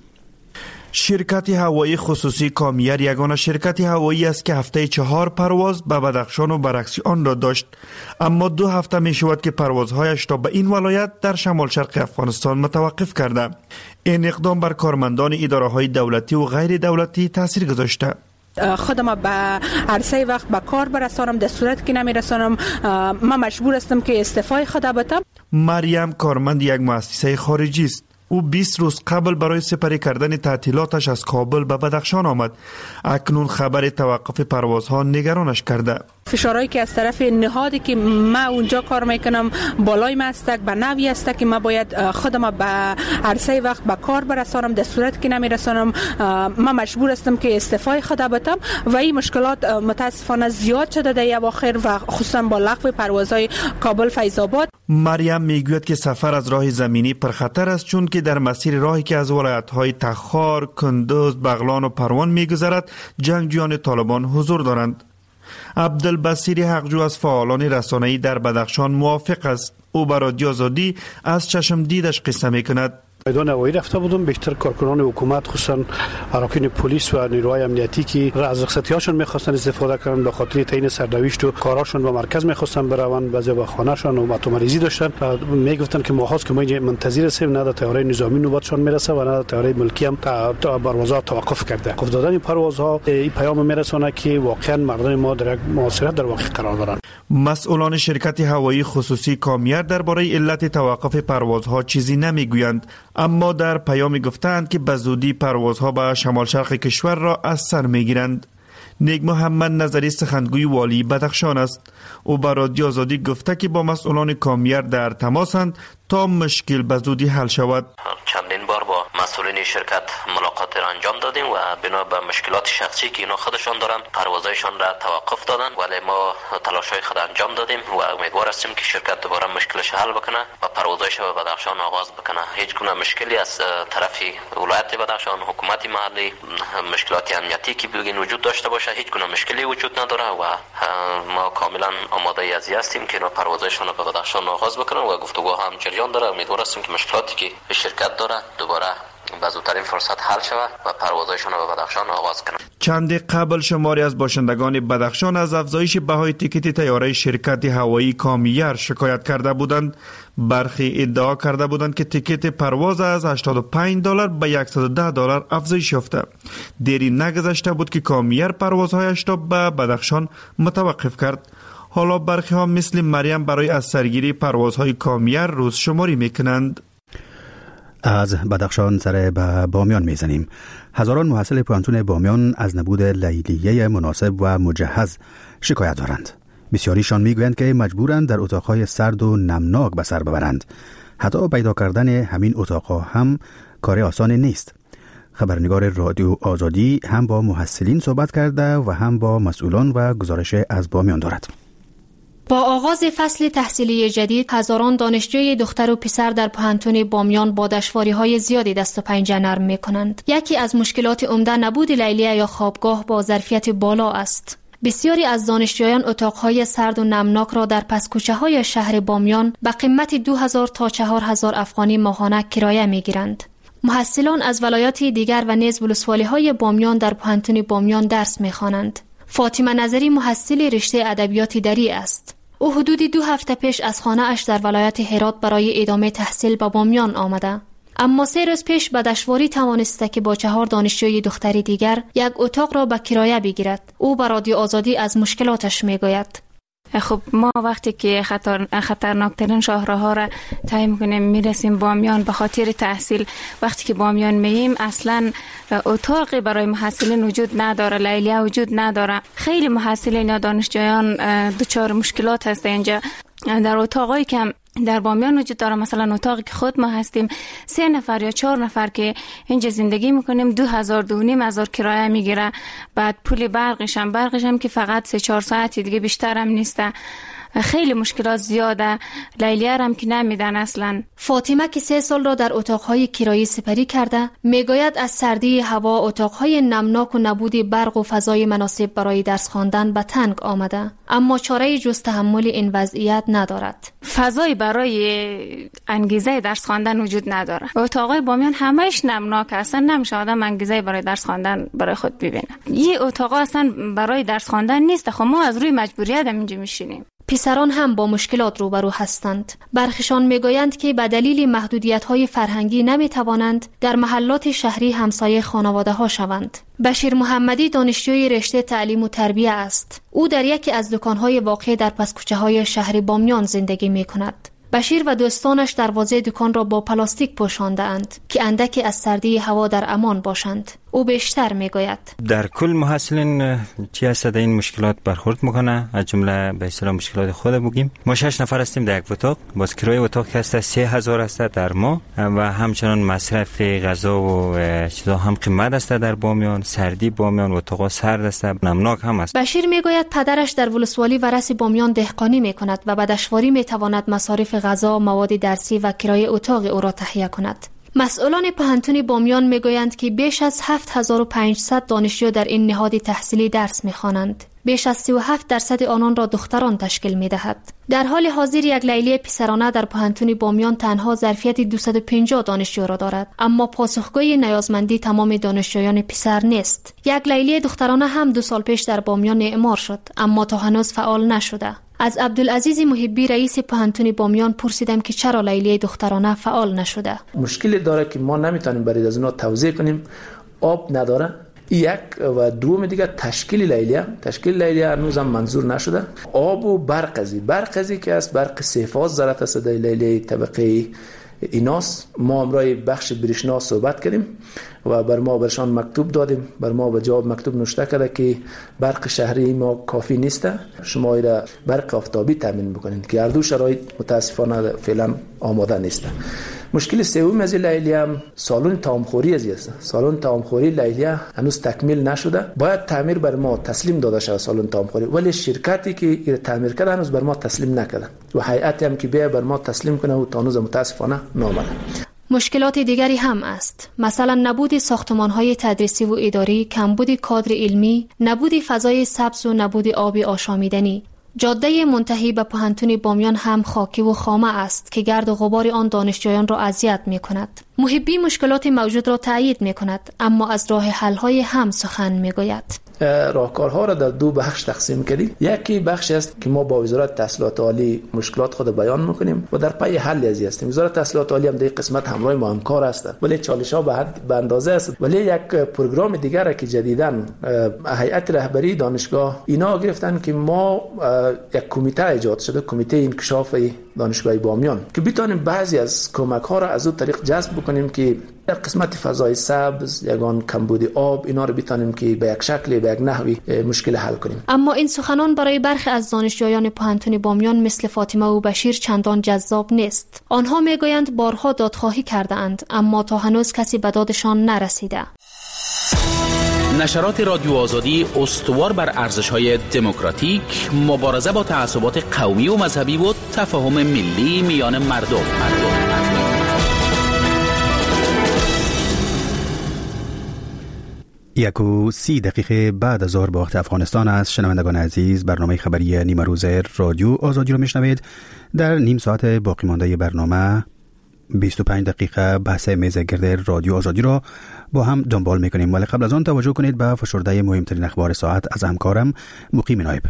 شرکت هوایی خصوصی کامیر یگانه شرکت هوایی است که هفته 4 پرواز به بدخشان و برعکس آن را داشت، اما 2 هفته می شود که پروازهایش را به این ولایت در شمال شرق افغانستان متوقف کرده. این اقدام بر کارمندان اداره‌های دولتی و غیر دولتی تاثیر گذاشته. خودم به عرصه وقت به کار برسانم، در صورت که نمیرسانم من مجبور هستم که استعفای خود بدم. مریم کارمند یک مؤسسه خارجی است. او 20 روز قبل برای سپری کردن تعطیلاتش از کابل به بدخشان آمد. اکنون خبر توقف پروازها نگرانش کرده. فشارهایی که از طرف نهادی که من اونجا کار میکنم بالای من است، به نوی است که من باید خودم به عرصه وقت به کار برسانم، در صورت که نمیرسانم من مجبور هستم که استعفای خود بدم و این مشکلات متاسفانه زیاد شده در اواخر و خصوصا با لغو پروازهای کابل فیض آباد. مریم میگوید که سفر از راه زمینی پرخطر است، چون که در مسیر راهی که از ولایت‌های تخار، کندوز، بغلان و پروان میگذرد جنگجویان طالبان حضور دارند. عبدالبصیر حقجو از فعالان رسانه‌ای در بدخشان موافق است. او بر رادیو آزادی از چشم دیدش قصه میکند. میدان هوایی رفته بودم، بیشتر کارکنان حکومت خصوصا اراکین پلیس و نیروهای امنیتی که از رخصتیاشون میخواستن استفاده کنن به خاطر تعیین سرنوشت و کاراشون به مرکز میخواستن بروند، بعضی به خانه‌شون و مریضی داشتن و میگفتن که ماهاست که ما اینجا منتظر هستیم، نه طیاره نظامی نوبتشون میرسه و نه طیاره ملکی هم پروازها توقف کرده. توقف دادن این پروازها این پیام میرسونه که واقعا مردم ما در یک محاصره در واقع قرار دارن. مسئولان شرکت هوایی خصوصی کامیر درباره علت توقف پروازها چیزی نمیگویند، اما در پیامی گفتند که به زودی پروازها به شمال شرق کشور را از سر میگیرند. نیک محمد نظری سخنگوی والی بدخشان است. او به رادیو آزادی گفته که با مسئولان کامیر در تماسند تا مشکل به زودی حل شود. چندین بار با مسئولین شرکت ملاقات را انجام دادیم و بنا به مشکلات شخصی که اینا خودشان دارند پروازهایشان را توقف دادند، ولی ما تلاش‌های خود انجام دادیم و امیدوار هستیم که شرکت دوباره مشکلش حل بکنه و پروازهایش به بدخشان آغاز بکنه. هیچ گونه مشکلی از طرف ولایت بدخشان، حکومت محلی، مشکلات امنیتی که بگین وجود داشته باشه هیچ گونه مشکلی وجود نداره و ما کاملا آماده ای هستیم که اینا پروازهایشان رو به بدخشان آغاز بکنن و گفتگو هم جریان داره. امیدوار هستیم که مشکلاتی که شرکت داره دوباره به زودترین فرصت حل شود و پروازهایشان رو به بدخشان آغاز کنند. چند قبل شماری از باشندگان بدخشان از افزایش بهای تیکت طیاره شرکت هوایی کامیر شکایت کرده بودند. برخی ادعا کرده بودند که تیکت پرواز از $85 به $110 افزایش یافته. دیری نگذشته بود که کامیر پروازهایش را به بدخشان متوقف کرد. حالا برخی ها مثل مریم برای از سرگیری پروازهای کامیر روز شماری میکنند. از بدخشان سر به بامیان میزنیم. هزاران محصل پوهنتون بامیان از نبود لیلیه مناسب و مجهز شکایت دارند. بسیاریشان میگویند که مجبورند در اتاقهای سرد و نمناک به سر ببرند. حتی پیدا کردن همین اتاقها هم کار آسان نیست. خبرنگار رادیو آزادی هم با محصلین صحبت کرده و هم با مسئولان و گزارش از بامیان دارد. با آغاز فصل تحصیلی جدید، هزاران دانشجوی دختر و پسر در پوهنتون بامیان با دشواری‌های زیادی دست و پنجه نرم می‌کنند. یکی از مشکلات عمده نبود لیلیه یا خوابگاه با ظرفیت بالا است. بسیاری از دانشجویان اتاقهای سرد و نمناک را در پس‌کوچه‌های شهر بامیان به قیمت 2000 تا 4000 افغانی ماهانه کرایه می‌گیرند. محصلان از ولایات دیگر و نیز ولسوالی‌های بامیان در پوهنتون بامیان درس می‌خوانند. فاطمه نظری محصل رشته ادبیات دری است. او حدود 2 هفته پیش از خانه اش در ولایت هرات برای ادامه تحصیل به بامیان آمده. اما 3 روز پیش به دشواری توانسته که با 4 دانشجوی دختری دیگر یک اتاق را به کرایه بگیرد. او به رادیو آزادی از مشکلاتش میگوید. خب ما وقتی که خطرناکترین شهرها را طی می‌کنیم میرسیم بامیان به خاطر تحصیل، وقتی که بامیان مییم اصلا اتاقی برای محصلین وجود نداره، لیلیه وجود نداره. خیلی محصلین یا دانشجویان دچار مشکلات هست اینجا. در اتاقایی که در بامیان وجود داره، مثلا اتاقی که خود ما هستیم 3 نفر یا 4 نفر که اینجا زندگی میکنیم 2000-2500 کرایه میگیره. بعد پول برقش هم که فقط 3-4 ساعتی دیگه بیشتر هم نیسته. خیلی مشکلات زیاده. لیلیه هم که نمیدن اصلا. فاطمه که 3 سال را در اتاقهای کرایی سپری کرده میگوید از سردی هوا، اتاقهای نمناک و نبود برق و فضای مناسب برای درس خواندن به تنگ آمده، اما چاره جز تحمل این وضعیت ندارد. فضای برای انگیزه درس خواندن وجود نداره. اتاقای بامیان همهش نمناک هستن، نمیشه آدم انگیزه برای درس خواندن برای خود ببینه. یه اتاق اصلا برای درس خواندن نیست. خب ما از روی مجبوریت اینجا میشینیم. پسران هم با مشکلات روبرو هستند. برخیشان میگویند که به دلیل محدودیت‌های فرهنگی نمیتوانند در محلات شهری همسایه خانواده ها شوند. بشیر محمدی دانشجوی رشته تعلیم و تربیه است. او در یکی از دکان‌های واقع در پس‌کوچه‌های شهر بامیان زندگی می‌کند. بشیر و دوستانش دروازه دکان را با پلاستیک پوشانده اند که اندکی از سردی هوا در امان باشند. او بیشتر میگوید در کل محصلین چی هست در این مشکلات برخورد میکنه. از جمله به اصطلاح مشکلات خود بگیم. ما 6 نفر هستیم در یک اتاق. باز کرایه اتاق که هست 3000 است در ماه و همچنان مصرف غذا و چیزا هم قیمت است در بامیان. سردی بامیان اتاق سرد است، نمناک هم است. بشیر میگوید پدرش در ولسوالی ورث بامیان دهقانی میکند و به دشواری میتواند مصارف غذا، مواد درسی و کرایه اتاق او را تهیه کند. مسئولان پوهنتون بامیان میگویند که بیش از 7500 دانشجو در این نهاد تحصیلی درس میخوانند. بیش از 37% آنان را دختران تشکیل میدهد. در حال حاضر یک لیلیه پسرانه در پوهنتون بامیان تنها ظرفیت 250 دانشجو را دارد، اما پاسخگوی نیازمندی تمام دانشجویان پسر نیست. یک لیلیه دخترانه هم 2 سال پیش در بامیان اعمار شد، اما تا هنوز فعال نشده. از عبدالعزیز محبی رئیس پوهنتون بامیان پرسیدم که چرا لیلیه دخترانه فعال نشده. مشکلی داره که ما نمیتونیم برای از اونا توضیح کنیم. آب نداره. یک و دوم دیگه تشکیل لیلیه هنوز هم منظور نشده. آب و برق که است، برق 3 فاز ضرورت است در لیلیه طبقه ایناس. ما امروز بخش برشنا صحبت کردیم و برشان مکتوب دادیم. بر ما به جواب مکتوب نوشته کرده که برق شهری ما کافی نیسته، شما ایره برق آفتابی تامین بکنید که هر دو شرایط متاسفانه فعلا آماده نیسته. مشکل سوم از لیلیه هم سالن طعامخوری است. سالن طعامخوری لیلیه هنوز تکمیل نشده. باید تعمیر بر ما تسلیم داده شود سالن طعامخوری، ولی شرکتی که این تعمیر کرده هنوز بر ما تسلیم نکرده و هیئتی هم که بیا بر ما تسلیم کنه و تا هنوز متاسفانه نامده. مشکلات دیگری هم است. مثلا نبود ساختمان‌های تدریسی و اداری، کمبود کادر علمی، نبود فضای سبز و نبود آب آشامیدنی. جاده منتهی به پوهنتون بامیان هم خاکی و خامه است که گرد و غبار آن دانشجویان را اذیت می‌کند. محبی مشکلات موجود را تایید می‌کند، اما از راه حل‌های هم سخن می‌گوید. راهکارها را در دو بخش تقسیم کردیم. یکی بخش است که ما با وزارت تحصیلات عالی مشکلات خود بیان میکنیم و در پی حل ازی هستیم. وزارت تحصیلات عالی هم در قسمت همراه ما همکار است، ولی چالش‌ها به اندازه است. ولی یک پروگرام دیگر که جدیداً هیئت رهبری دانشگاه اینا گرفتن که ما یک کمیته ایجاد شده، کمیته انکشاف دانشگاه بامیان، که بتونیم بعضی از کمک‌ها را از اون طریق جذب بکنیم که در قسمت فضای سبز، یگان کمبود آب، اینا رو بتونیم که به یک شکلی به یک نحوی مشکل حل کنیم. اما این سخنان برای برخی از دانشجویان پوهنتون بامیان مثل فاطمه و بشیر چندان جذاب نیست. آنها میگویند بارها دادخواهی کرده اند، اما تا هنوز کسی به دادشان نرسیده. نشرات رادیو آزادی استوار بر ارزش‌های دموکراتیک، مبارزه با تعصبات قومی و مذهبی و تفاهم ملی میان مردم. 1:30 دقیقه بعد از ظهر به وقت افغانستان است. شنوندگان عزیز، برنامه خبری نیمه روز رادیو آزادی رو میشنوید. در نیم ساعت باقی مانده برنامه 25 دقیقه بحث میز گرد رادیو آزادی را با هم دنبال میکنیم، ولی قبل از آن توجه کنید به فشرده مهمترین اخبار ساعت از همکارم مقیم نایب.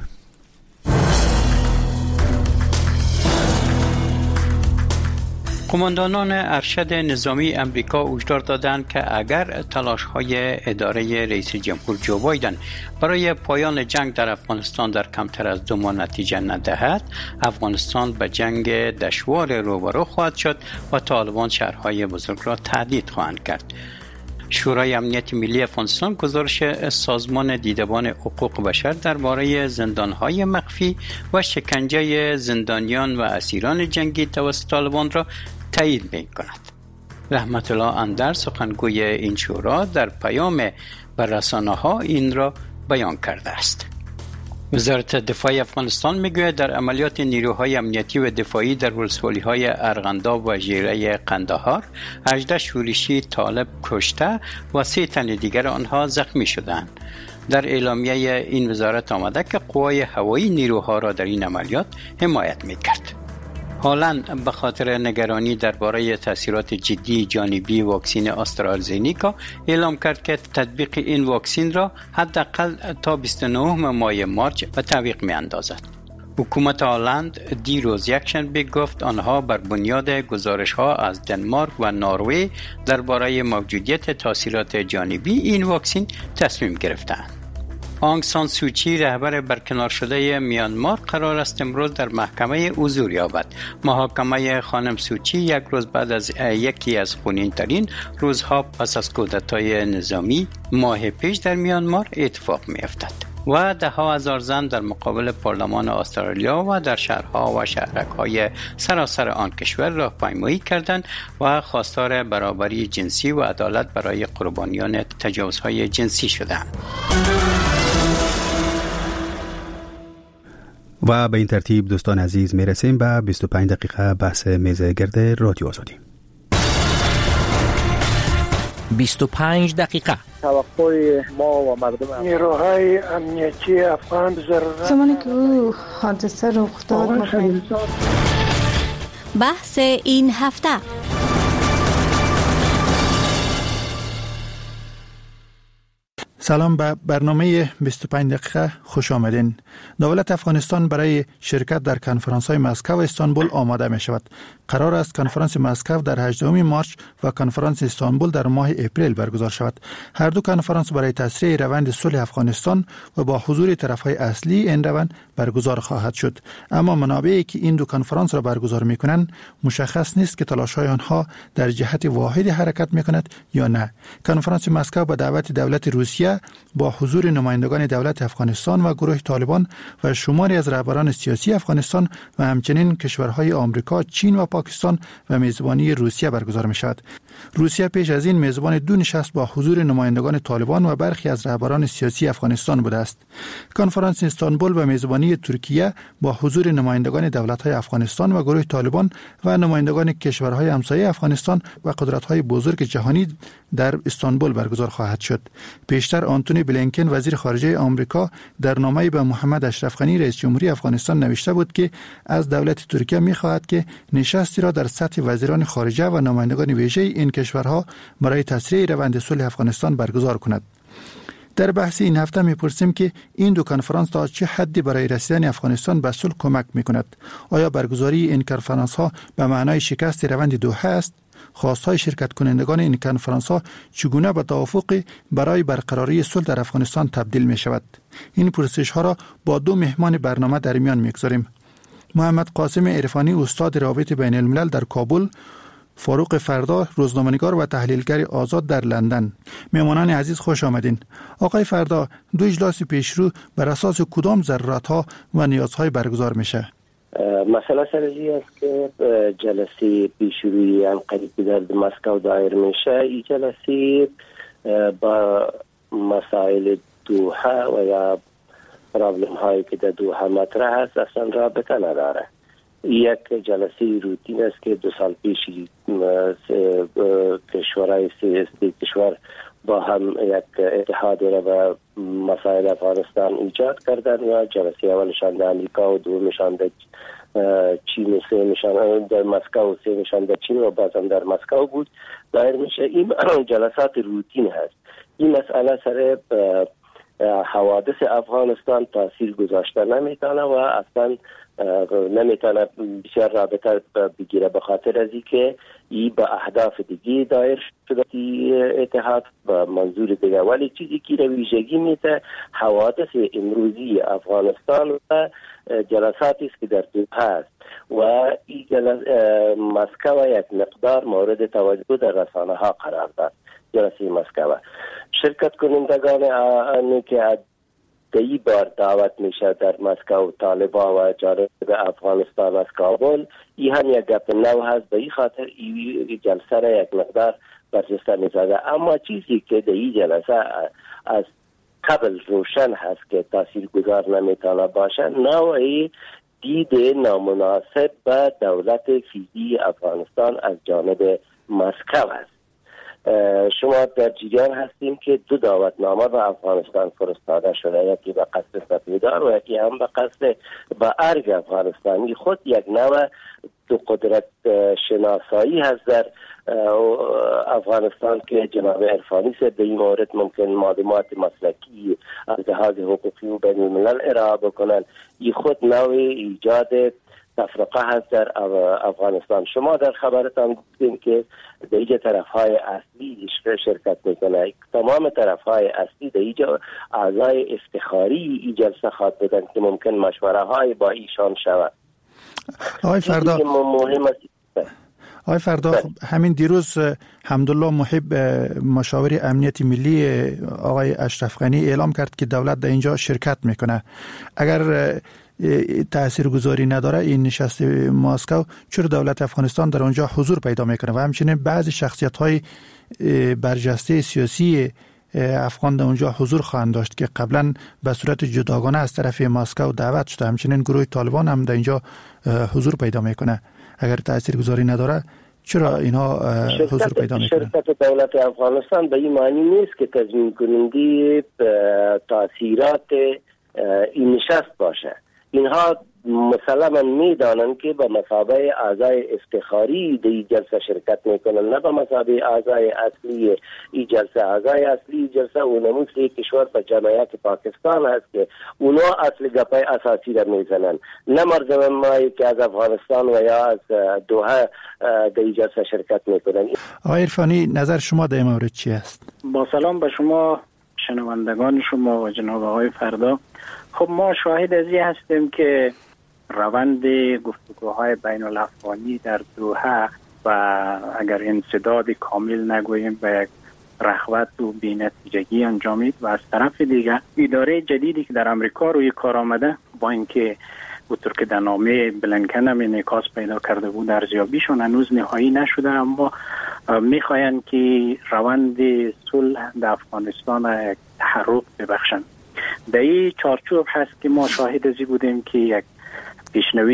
قماندانان ارشد نظامی امریکا هشدار دادند که اگر تلاش‌های اداره رئیس جمهور جو بایدن برای پایان جنگ در افغانستان در کمتر از 2 ماه نتیجه ندهد، افغانستان به جنگ دشوار روبرو خواهد شد و طالبان شهرهای بزرگ را تهدید خواهند کرد. شورای امنیت ملی افغانستان گزارش سازمان دیدبان حقوق بشر درباره زندان‌های مخفی و شکنجه زندانیان و اسیران جنگی توسط طالبان را تایید می‌کند. رحمت الله اندر، سخنگوی این شورا، در پیام به رسانه‌ها این را بیان کرده است. وزارت دفاع افغانستان میگوید در عملیات نیروهای امنیتی و دفاعی در ولسوالی‌های ارغنداب و ژیره قندهار 18 شورشی طالب کشته و 3 تن دیگر آنها زخمی شدند. در اعلامیه این وزارت آمده که قوای هوایی نیروها را در این عملیات حمایت میکرد. هالند به خاطر نگرانی درباره تاثیرات جدی جانبی واکسن آسترازینیکا اعلام کرد که تطبیق این واکسن را حداقل تا 29 ماه مارس به تعویق می‌اندازد. حکومت هالند دیروز یکشنبه گفت آنها بر بنیاد گزارش‌ها از دنمارک و نروژ درباره موجودیت تاثیرات جانبی این واکسن تصمیم گرفتند. آنگ سان سوچی، رهبر برکنار شده میانمار، قرار است امروز در محکمه حضور یابد. محاکمه خانم سوچی یک روز بعد از یکی از خونین‌ترین روزها پس از کودتای نظامی ماه پیش در میانمار اتفاق می‌افتد و ده ها هزار زن در مقابل پارلمان استرالیا و در شهرها و شهرک‌های سراسر آن کشور راهپیمایی کردند و خواستار برابری جنسی و عدالت برای قربانیان تجاوزهای جنسی شدند. و به این ترتیب دوستان عزیز میرسیم به 25 دقیقه بحث میز گرد رادیو آزادی. 25 دقیقه توقع ما و مردم نیروهای امنیتی افغان ضرورت زمانی که او حادثه رخ داد بحث این هفته. سلام، به برنامه 25 دقیقه خوش آمدین. دولت افغانستان برای شرکت در کنفرانس‌های مسکو و استانبول آماده می شود. قرار است کنفرانس مسکو در 18 مارس و کنفرانس استانبول در ماه اپریل برگزار شود. هر دو کنفرانس برای تسریع روند صلح افغانستان و با حضور طرف‌های اصلی این روند برگزار خواهد شد. اما منابعی که این دو کنفرانس را برگزار می‌کنند مشخص نیست که تلاش‌های آنها در جهت واحدی حرکت می‌کند یا نه. کنفرانس مسکو به دعوت دولت روسیه با حضور نمایندگان دولت افغانستان و گروه طالبان و شماری از رهبران سیاسی افغانستان و همچنین کشورهای آمریکا، چین و پاکستان و میزبانی روسیه برگزار می شود. روسیه پیش از این میزبان دو نشست با حضور نمایندگان طالبان و برخی از رهبران سیاسی افغانستان بوده است. کنفرانس استانبول به میزبانی ترکیه با حضور نمایندگان دولت‌های افغانستان و گروه طالبان و نمایندگان کشورهای همسایه افغانستان و قدرت‌های بزرگ جهانی در استانبول برگزار خواهد شد. پیشتر آنتونی بلینکن وزیر خارجه آمریکا در نامه‌ای به محمد اشرف غنی رئیس جمهوری افغانستان نوشته بود که از دولت ترکیه می‌خواهد که نشستی را در سطح وزیران خارجه و نمایندگان ویژه این کشورها برای تسریع روند صلح افغانستان برگزار کند. در بحث این هفته می‌پرسیم که این دو کنفرانس تا چه حدی برای رسیدن افغانستان به صلح کمک می‌کند. آیا برگزاری این کنفرانس‌ها به معنای شکست روند دوحه است؟ خواست‌های شرکت کنندگان این کنفرانس‌ها چگونه به توافق برای برقراری صلح در افغانستان تبدیل می‌شود؟ این پرسش‌ها را با دو مهمان برنامه در میان می‌گذاریم. محمد قاسم عرفانی، استاد روابط بین الملل در کابل، فاروق فردا، روزنامه‌نگار و تحلیلگر آزاد در لندن. مهمانان عزیز خوش آمدین. آقای فردا، دو اجلاس پیشرو بر اساس کدام ضرورت‌ها و نیازهای برگزار میشه؟ مسئله سرزی است که جلسه پیشروی هم قریب در مسکو دایر میشه. این جلسه با مسائل دوحه و یا پرابلم هایی که در دوحه مطرح است اصلا رابطه نداره. یک جلسه روتین است که 2 سال پیش کشورهای سه کشور با هم یک اتحاد را به مسائل افغانستان ایجاد کردن و جلسه اولشان در امریکا و دومشان در چین و سهمشان در مسکو و سهمشان در چین و بعضم در مسکو بود دایر میشه. این جلسات روتین هست. این مسئله سر حوادث افغانستان تاثیر گذاشته نمیتونه و اصلا نمیتونه بسیار رابطه بگیره به خاطر از اینکه این به اهداف دیگه دایر شده اتحاد و منظور دیگه، ولی چیزی که ویژگی میده حوادث امروزی افغانستان و جلساتی است که در دوحه است و این مسکو یک مقدار مورد توجه در رسانه ها قرار داد. جلسه مسکو شرکت کنندگان که دهی بار دعوت میشه در مسکو طالبان و جانب افغانستان از کابل، این هم یک گپ نو هست. به این خاطر این جلسه را یک مقدار برجسته می‌سازه. اما چیزی که در این جلسه از قبل روشن هست که تاثیرگذار نمیتونه باشه، نوعی دید نامناسب به دولت فیزی افغانستان از جانب مسکو است. شما در جریان هستیم که 2 دعوتنامه به افغانستان فرستاده شده، یکی به قصد سپیدار و یکی هم به قصد به ارگ افغانستانی. خود یک نوع دو قدرت شناسایی هست در افغانستان که جناب عرفانی سے به این مورد ممکن معلومات مسلکی از لحاظ حقوقی و بین الملل ارائه بکنن. این خود نوع ایجاد تفرقه هست در افغانستان. شما در خبرتان گفتیم که در اینجا طرفهای اصلی شرکت میکنه. تمام طرفهای اصلی در اینجا اعضای افتخاری این جلسه خواد بدن که ممکن مشوره های با ایشان شود. آقای فردا همین دیروز حمدالله محب مشاور امنیت ملی آقای اشرف غنی اعلام کرد که دولت در اینجا شرکت میکنه. اگر تاثیرگذاری نداره این نشست مسکو، چرا دولت افغانستان در اونجا حضور پیدا میکنه؟ و همچنین بعضی شخصیت‌های برجسته سیاسی افغان در اونجا حضور خواهند داشت که قبلا به صورت جداگانه از طرف مسکو دعوت شده. همچنین گروه طالبان هم در اینجا حضور پیدا میکنه. اگر تاثیرگذاری نداره چرا اینها حضور پیدا میکنه؟ شرکت دولت افغانستان به این معنی نیست که تضمین کننده تاثیرات این نشست باشه. اینها مسلما میدانند که به مثابه اعضای افتخاری در این جلسه شرکت میکنن، نه به مثابه اعضای اصلی این جلسه. اعضای اصلی جلسه اونموز یک کشور به جمعیت پاکستان هست که اونا اصل گپای اساسی را میزنن، نه مردم مایی که از افغانستان و یا از دوحه در این جلسه شرکت میکنن. آقای عرفانی، نظر شما در این مورد چی است؟ با سلام به شما شنوندگان شما و جناب آقای فردا. خب ما شاهد از این هستیم که روند گفتگوهای بین الافغانی در دوحه و اگر انسداد کامل نگوییم به یک رخوت و بی‌نتیجگی انجامید و از طرف دیگر اداره جدیدی که در امریکا روی کار آمده، با اینکه اونطور که در نامه بلینکن هم انعکاس پیدا کرده بود ارزیابیشون هنوز نهایی نشده، اما میخواین که روند صلح در افغانستان یک تحرک ببخشند. در این چارچوب هست که ما شاهد ازی بودیم که یک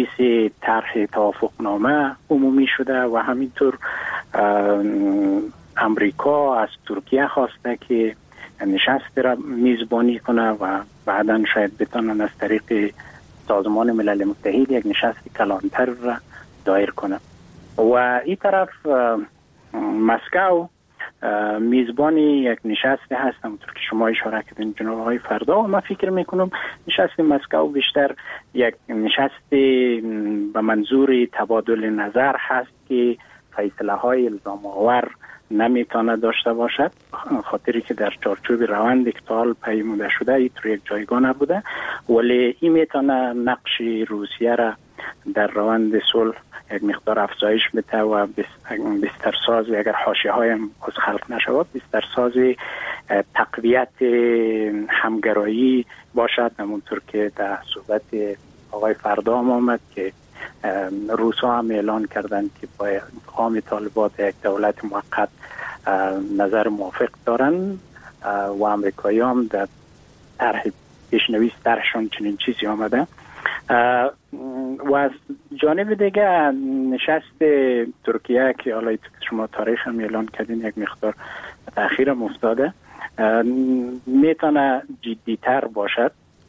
پیشنویس طرح توافقنامه عمومی شده و همینطور امریکا از ترکیه خواسته که نشست را میزبانی کنه و بعدا شاید بتونن از طریق سازمان ملل متحد یک نشست کلانتر را دایر کنه. و این طرف مسکو میزبانی یک نشست هست، همونطور که شما اشاره کردین جناب آقای فردا، و من فکر میکنم نشست مسکو بیشتر یک نشست به منظور تبادل نظر هست که فیصله های الزام آور نمیتونه داشته باشد، خاطری که در چارچوب روند که تا حال پیموده شده اینطور یک جایگاه نبوده، ولی این میتونه نقش روسیه را در روند صلح یک مقدار افزایش بده و بسترساز، اگر حاشیه هایم از خلق نشود، بسترساز تقویت همگرایی باشد. همونطور که در صحبت آقای فردا هم آمد که روس ها هم اعلان کردن که با قام طالبات یک دولت موقت نظر موافق دارن و امریکایی هم در طرح پیشنویس طرحشان چنین چیزی آمده. و از جانب دیگه نشست ترکیه که حالا شما تاریخ هم اعلان کردین یک مقدار تأخیر هم افتاده، میتونه جدیتر باشد.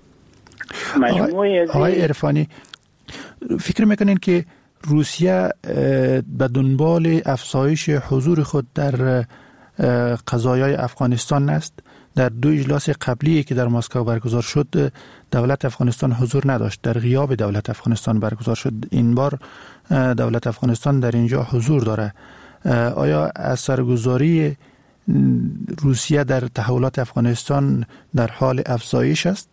آقای عرفانی، فکر میکنین که روسیه به دنبال افزایش حضور خود در قضایای افغانستان است؟ در 2 اجلاس قبلی که در مسکو برگزار شد دولت افغانستان حضور نداشت، در غیاب دولت افغانستان برگزار شد. این بار دولت افغانستان در اینجا حضور داره. آیا اثرگذاری روسیه در تحولات افغانستان در حال افزایش است؟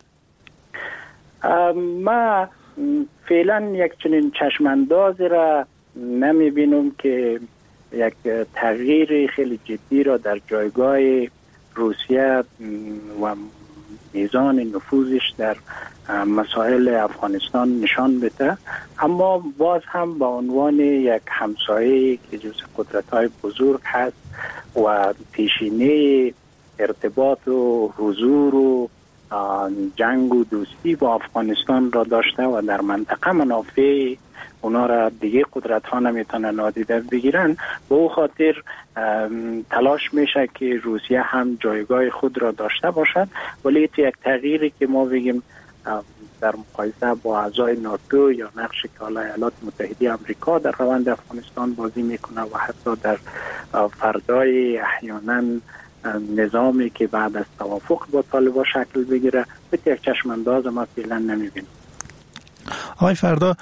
ما فعلا یک چنین چشماندازی را نمی بینم که یک تغییر خیلی جدی را در جایگاه روسیه و میزان نفوذش در مسائل افغانستان نشان بده، اما باز هم به عنوان یک همسایه که جز قدرت‌های بزرگ هست و پیشینه ارتباط و حضور و جنگ و دوستی با افغانستان را داشته و در منطقه منافع اونا را دیگه قدرت ها نمیتونه نادیده بگیرن، به او خاطر تلاش میشه که روسیه هم جایگاه خود را داشته باشد. ولی یک تغییری که ما بگیم در مقایسه با اعضای ناتو یا نقشی که حالا ایالات متحده آمریکا در روند افغانستان بازی میکنه و حتی در فردای احیانا نظامی که بعد از توافق با طالبان شکل بگیره، به یک چشمانداز ما فعلا نمیبینیم. آقای فردا،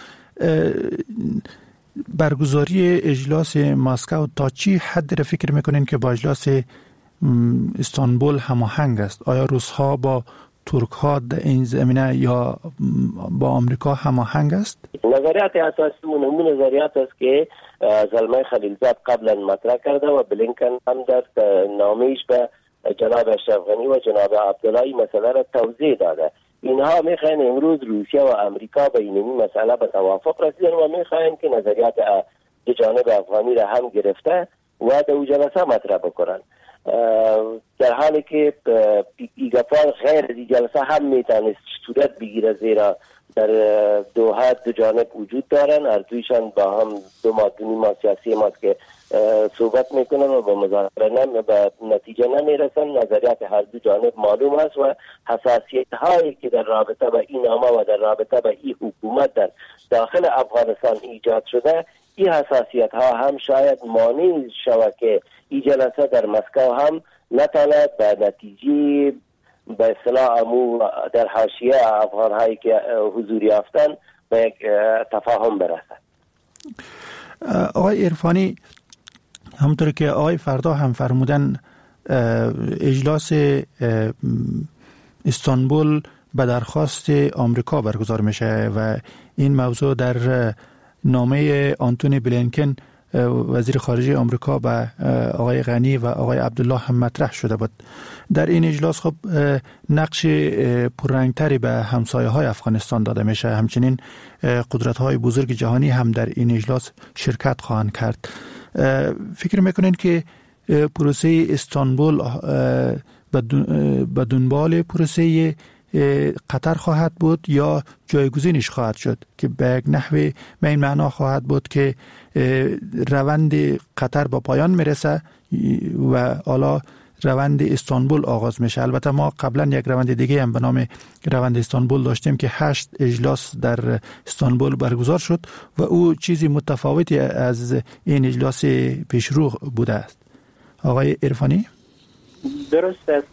برگزاری اجلاس مسکو تا چی حد را فکر میکنین که با اجلاس استانبول هماهنگ است؟ آیا روس ها با ترک ها در این زمینه یا با آمریکا هماهنگ است؟ نظریات اساسی اون نظریات است که زلمه خلیلزاد قبلا مطرح کرده و بلینکن هم در نامه‌اش به جناب اشرف غنی و جناب عبدالله مسئله را توضیح داده. اینها میخواین امروز روسیه و امریکا به این مسئله به توافق رسیدن و میخواین که نظریات دو جانب افغانی را هم گرفته و در جلسه مطرح بکنن، در حالی که ایگفار غیر از جلسه هم میتونست صورت بگیره، زیرا در دوحه دو جانب وجود دارن، هر دویشان با هم 2 ماه و نیم سیاسی ماست که صحبت میکنن و به مذاکره به نتیجه نمیرسن. نظریات هر دو جانب معلوم است و حساسیت هایی که در رابطه به این نامه و در رابطه به این حکومت در داخل افغانستان ایجاد شده، این حساسیت ها هم شاید مانع شود که این جلسه در مسکو هم نتواند به نتیجه به اصطلاح امو در حاشیه افغان هایی که حضور یافتن به یک تفاهم برسد. آقای عرفانی، همونطور که آقای فردا هم فرمودن، اجلاس استانبول به درخواست آمریکا برگزار میشه و این موضوع در نامه آنتونی بلینکن وزیر خارجه آمریکا به آقای غنی و آقای عبدالله هم مطرح شده بود. در این اجلاس خب نقش پررنگتری به همسایه های افغانستان داده میشه. همچنین قدرت های بزرگ جهانی هم در این اجلاس شرکت خواهند کرد. فکر میکنین که پروسه استانبول به دنبال پروسه قطر خواهد بود یا جایگزینش خواهد شد که به یک نحو به این معنا خواهد بود که روند قطر با پایان میرسه و حالا روند استانبول آغاز میشه. البته ما قبلا یک روند دیگه هم به نام روند استانبول داشتیم که 8 اجلاس در استانبول برگزار شد و او چیزی متفاوتی از این اجلاس پیشرو بوده است. آقای عرفانی؟ درست است.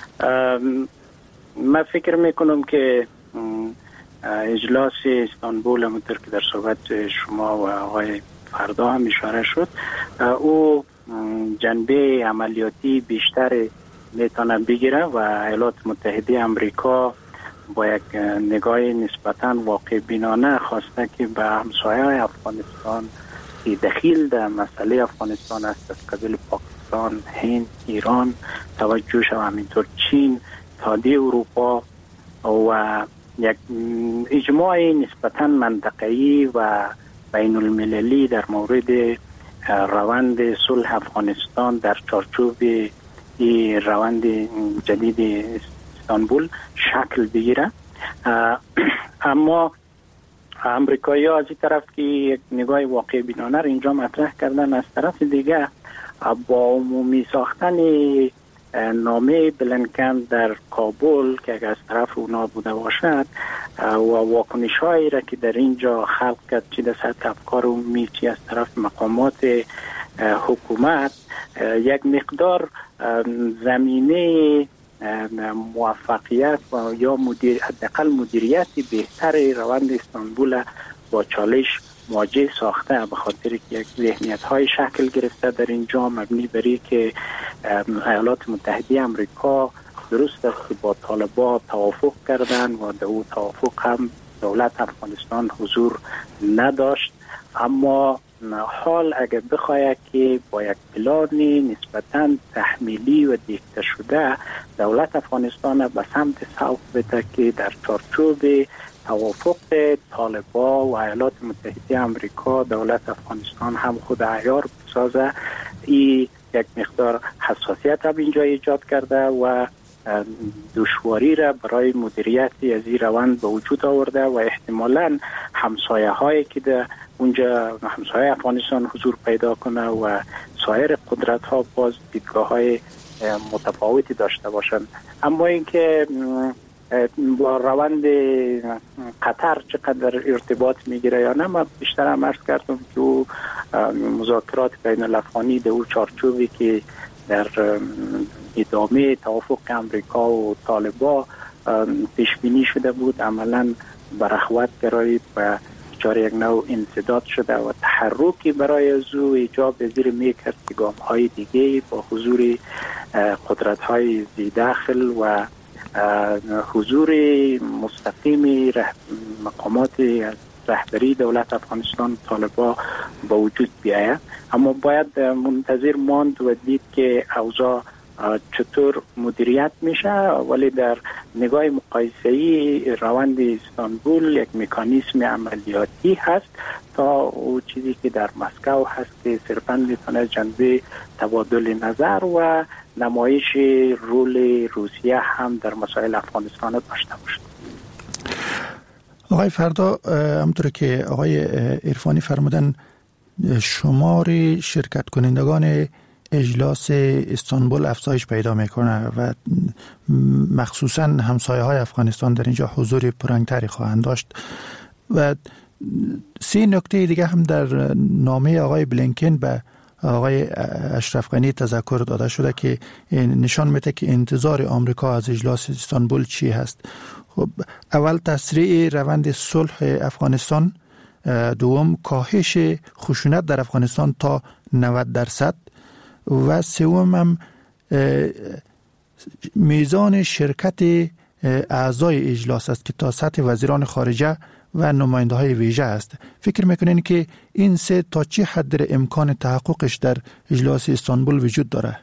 من فکر میکنم که اجلاس استانبول همونطور که در صحبت شما و آقای فردا هم اشاره شد، او جنبه عملیاتی بیشتر میتونه بگیره و ایالات متحده امریکا با یک نگاه نسبتاً واقع بینانه خواسته که به همسایه افغانستان که دخیل در مسئله افغانستان است از قبیل پاکستان، هند، ایران توجه شود، همینطور چین، اتحادیه اروپا و یک اجماع نسبتاً منطقه‌ای و بین المللی در مورد روند صلح افغانستان در چارچوب روند جدید استانبول شکل بگیره. اما امریکایی ها از این طرف که یک نگاه واقع بینانه را اینجا مطرح کردن، از طرف دیگه با عمومی ساختن نامه بلینکن در کابل که از طرف اونا بوده باشد و واکنش هایی را که در اینجا خلق کرد، چی در سطح افکار عمومی چی از طرف مقامات حکومت، یک مقدار زمینه موفقیت و یا حداقل مدیریت بهتر روند استانبول با چالش مواجه ساخته، به خاطر که یک ذهنیت های شکل گرفته در اینجا مبنی بر که ایالات متحده امریکا درست است که با طالبان توافق کردن و در اون توافق هم دولت افغانستان حضور نداشت، اما حال اگر بخواهد که با یک پلان نسبتاً تحمیلی و دیکته شده دولت افغانستان به سمت سوق بده که در چارچوب توافق طالبان و ایالات متحده امریکا دولت افغانستان هم خود عیار بسازه، این یک مقدار حساسیت هم اینجا ایجاد کرده و دشواری را برای مدیریتی از این روند به وجود آورده و احتمالاً همسایه هایی که در اونجا همسایه افغانستان حضور پیدا کنه و سایر قدرت ها باز دیدگاه های متفاوتی داشته باشند. اما اینکه با روند قطر چقدر ارتباط میگیره یا نه، من بیشتر هم عرض کردم که او مذاکرات بین الافغانی در او چارچوبی که در ادامه توافق امریکا و طالبان پیش بینی شده بود عملا برخوت گرایی و دچار یک نوع انسداد شده و تحرکی برای از او ایجاب پذیر میکرد که گام های دیگه با حضور قدرت های داخل و حضور مستقیم مقامات رهبری دولت افغانستان طالبان با وجود بیاید. اما باید منتظر ماند و دید که اوضاع چطور مدیریت میشه، ولی در نگاه مقایسه‌ای روند استانبول یک مکانیزم عملیاتی هست تا او چیزی که در مسکو هست که صرفاً میتونه جنبه تبادل نظر و نمایش رول روسیه هم در مسائل افغانستان داشته باشد. آقای فردا، همونطور که آقای عرفانی فرمودن، شمار شرکت کنندگان اجلاس استانبول افزایش پیدا میکنه و مخصوصا همسایه های افغانستان در اینجا حضور پررنگتری خواهند داشت. و 3 نکته دیگه هم در نامه آقای بلینکن به آقای اشرف غنی تذکر داده شده که نشان میده که انتظار آمریکا از اجلاس استانبول چی هست. خب، اول تسریع روند صلح افغانستان، دوم کاهش خشونت در افغانستان تا 90% و سوم هم میزان شرکت اعضای اجلاس است که تا سطح وزیران خارجه و نماینده های ویژه است. فکر میکنین که این 3 تا چه حد امکان تحققش در اجلاس استانبول وجود داره؟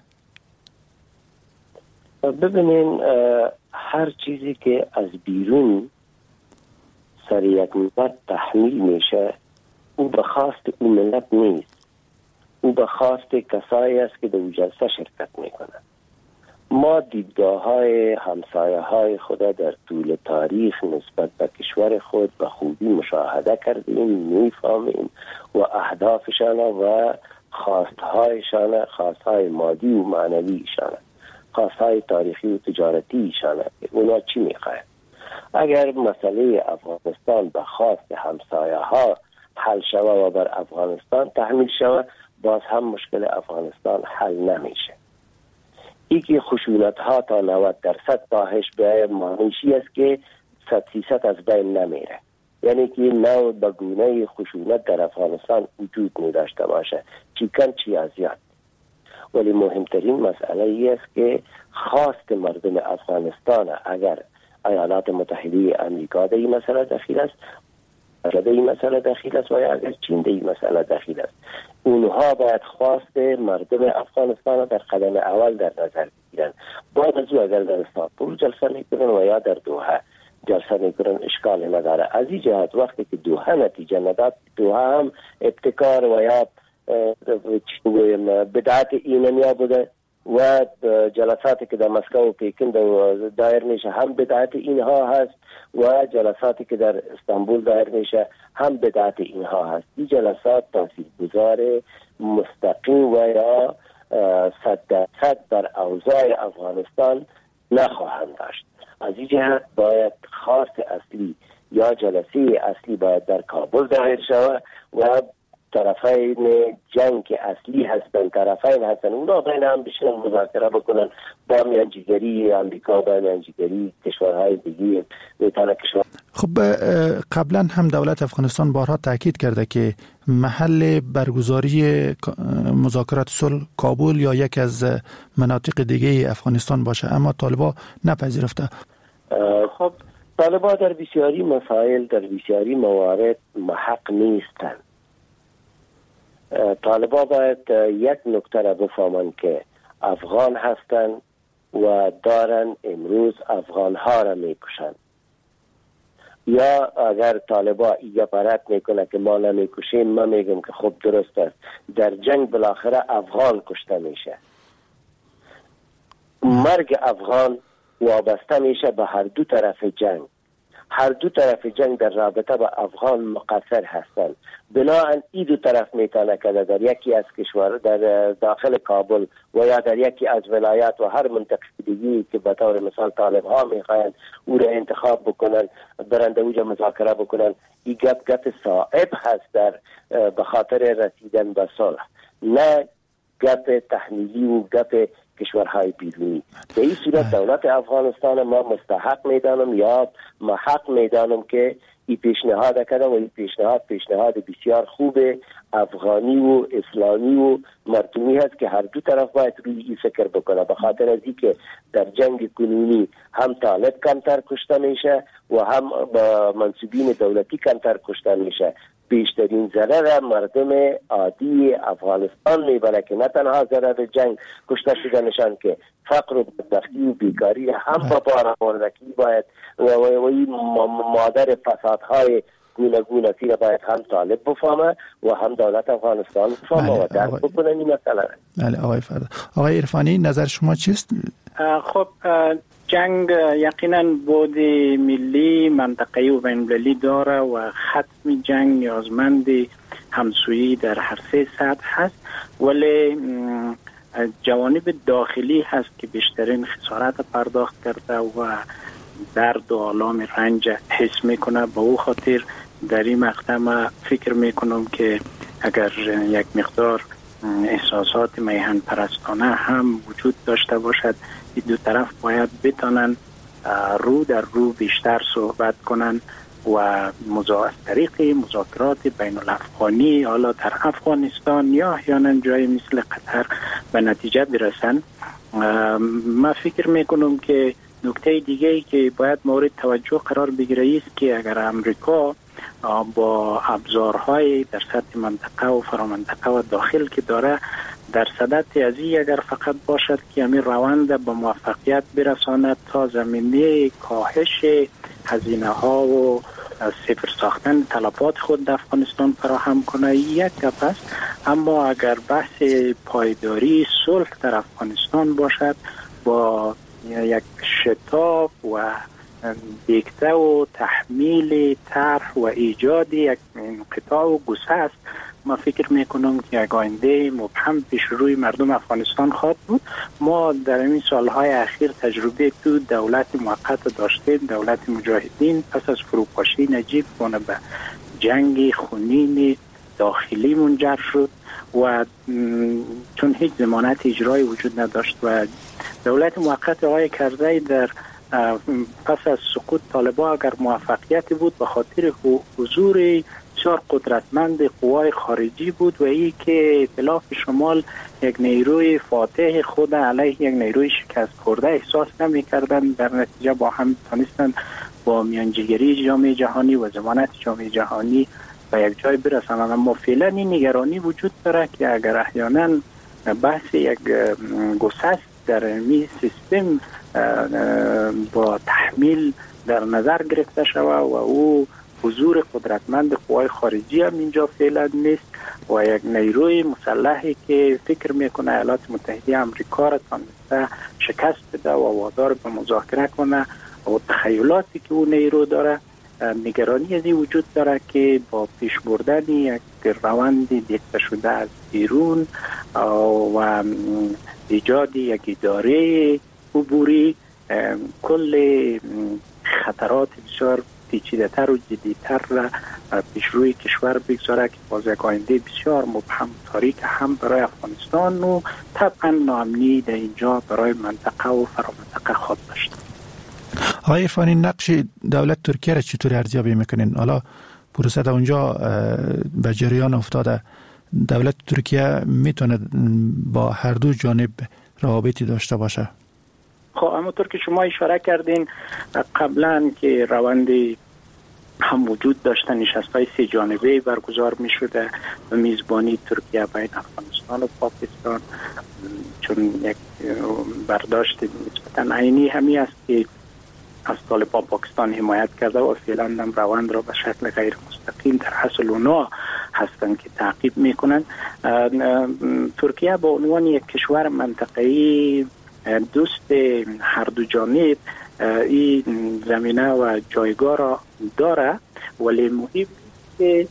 ببینین، هر چیزی که از بیرون سر یک ملت تحمیل میشه او به خواست اون ملت نیست، او به خواست کسایی است که در جلسه شرکت میکنن. ما دیدگاه های همسایه های خود در طول تاریخ نسبت به کشور خود به خوبی مشاهده کردیم، میفهمیم و اهدافشان و خواستهایشان، خواستهای مادی و معنویشان، خواستهای تاریخی و تجارتیشان، اونا چی میخواهند. اگر مسئله افغانستان به خواست همسایه ها حل شود و بر افغانستان تحمیل شود، باز هم مشکل افغانستان حل نمیشه. اینکه خشونت ها تا 90% کاهش به معنیشی است که 100% از بین نمیره، یعنی که نوع به گونه خشونت در افغانستان وجود نداشته باشه، چی کم چی از زیاد. ولی مهمترین مسئله ای است که خواست مردم افغانستان، اگر ایالات متحده امریکا در این مسئله دخیل است، در این مسئله دخیل است و یا اگر چین در این مسئله دخیل است، اونها باید خواست مردم افغانستان در قدم اول در نظر بگیرن. بعد از او اگر در استانبول جلسه میکنن و یا در دوحه جلسه میکنن اشکال نداره. از این جهت وقتی که دوحه نتیجه نداد، دوحه هم ابتکار و یا بدعت ایمنیا بوده و جلساتی که در مسکو و پیکن دایر میشه هم بدعت اینها هست و جلساتی که در استانبول دایر میشه هم بدعت اینها هست. این جلسات تاثیرگذار مستقیم و یا 100% بر اوضاع افغانستان نخواهند داشت. از این جهت باید خواست اصلی یا جلسه اصلی باید در کابل دایر شود و طرفین جنگ که اصلی هستن، طرفین هستن، اونا بین هم بشینن مذاکره بکنن با میانجیگری امریکا، با میانجیگری کشورهای دیگه میتونه کشور. خب قبلا هم دولت افغانستان بارها تاکید کرده که محل برگزاری مذاکرات صلح کابل یا یک از مناطق دیگه افغانستان باشه، اما طالبان نپذیرفته. خب طالبان در بسیاری مسائل، در بسیاری موارد محق نیستند. طالبان باید یک نکته را بفهمند که افغان هستند و دارن امروز افغان ها را میکشند. یا اگر طالبان ایگه پرت میکنه که ما نمیکشیم، من میگم که خب درست است، در جنگ بالاخره افغان کشته میشه. مرگ افغان وابسته میشه به هر دو طرف جنگ. هر دو طرف جنگ در رابطه با افغان مقصر هستند. بنابراین این دو طرف میتونه که در یکی از کشور در داخل کابل و یا در یکی از ولایات و هر منطقه دیگی که به طور مثال طالب ها میخواین او را انتخاب بکنن، برنده اوجا مذاکره بکنن، این گپ صائب هست در به خاطر رسیدن به صلح، نه گپ تحمیلی و گپ کشورهای بیرونی. به این صورت دولت افغانستان ما مستحق میدانم یا محق میدانم که این پیشنهاد کرده و این پیشنهاد بسیار خوب افغانی و اسلامی و مردمی هست که هر دو طرف باید روی این فکر بکنه، به خاطر از اینکه در جنگ کنونی هم طالب کمتر کشته میشه و هم منصوبین دولتی کمتر کشته میشه. بیشترین ضرر مردم عادی افغانستان میبره که نه تنها ضرر جنگ کشته شدنشان که فقر و بدبختی و بیکاری هم با بار آوردگی باید و این مادر فسادهای گوناگون را باید هم طالب بفهمه و هم دولت افغانستان بفهمه و درک بکنن این مسئله. بله آقای فردا. آقای عرفانی نظر شما چیست؟ خب جنگ یقینا بود ملی، منطقه‌ای و بین‌المللی داره و ختم جنگ نیازمند همسویی در هر سه سطح هست، ولی جوانب داخلی هست که بیشترین خسارت پرداخت کرده و درد و آلام رنج حس میکنه. به او خاطر در این مقطع ما فکر میکنم که اگر یک مقدار احساسات میهن پرستانه هم وجود داشته باشد، این دو طرف باید بتانن رو در رو بیشتر صحبت کنن و از طریق مذاکرات بین الافغانی حالا در افغانستان یا احیانا جای مثل قطر به نتیجه برسن. من فکر میکنم که نکته دیگه‌ای که باید مورد توجه قرار بگیره است که اگر امریکا با ابزارهای در سطح منطقه و فرامنطقه و داخل که داره در صدد از این اگر فقط باشد که همین روند به موفقیت برساند تا زمینه کاهش هزینه ها و صفر ساختن تلفات خود در افغانستان فراهم کنه، یک گپ است. اما اگر بحث پایداری صلح در افغانستان باشد، با یک شتاب و دیکته و تحمیل طرح و ایجاد یک انقطاع و گسست ما فکر میکنم که یک آینده مبهم پیش روی مردم افغانستان خواهد بود. ما در این سالهای اخیر تجربه تو دولت موقت داشتیم، دولت مجاهدین پس از فروپاشی نجیب کنه به جنگ خونین داخلی منجر شد و چون هیچ ضمانت اجرایی وجود نداشت و دولت موقت آقای کرزی در پس از سقوط طالبان اگر موفقیتی بود به خاطر حضور بسیار قدرتمند قوای خارجی بود و ای که ائتلاف شمال یک نیروی فاتح خود علیه یک نیروی شکست خورده احساس نمی کردن، در نتیجه با هم تانستن با میانجیگری جامعه جهانی و ضمانت جامعه جهانی به یک جای برسانند. اما فعلا این نگرانی وجود داره که اگر احیانا بحث یک گسست در این سیستم با تحمیل در نظر گرفته شود و او حضور قدرتمند قوای خارجی هم اینجا فعلا نیست و یک نیروی مسلحی که فکر میکنه ایالات متحده آمریکا را تانسته شکست بده و وادار به مذاکره کنه و تخیلاتی که اون نیرو داره، نگرانی از این وجود داره که با پیش بردن یک روند دیکته شده از بیرون و ایجاد یک اداره عبوری کل خطرات بسیار پیچیده‌تر و جدی‌تر را پیش روی کشور بگذاره که باز یک آینده بسیار مبهم تاریک هم برای افغانستان و طبعا ناامنی در اینجا برای منطقه و فرامنطقه خواهد داشت. آقای عرفانی، نقش دولت ترکیه را چطور ارزیابی میکنین؟ حالا پروسه در اونجا به جریان افتاده، دولت ترکیه میتونه با هر دو جانب روابطی داشته باشه؟ خب همونطور که شما اشاره کردین قبلا که روندی هم وجود داشته، نشست‌های 3 جانبه برگزار می‌شده به میزبانی ترکیه بین افغانستان و پاکستان، چون یک برداشت نسبتاً عینی همی است که از طالبان پاکستان حمایت کرده و فعلا هم روند را به شکل غیر مستقیم در حصل اونا هستند که تعقیب میکنند. ترکیه به عنوان یک کشور منطقه‌ای دوست هر دو جانب این زمینه و جایگاه را داره، ولی مهم که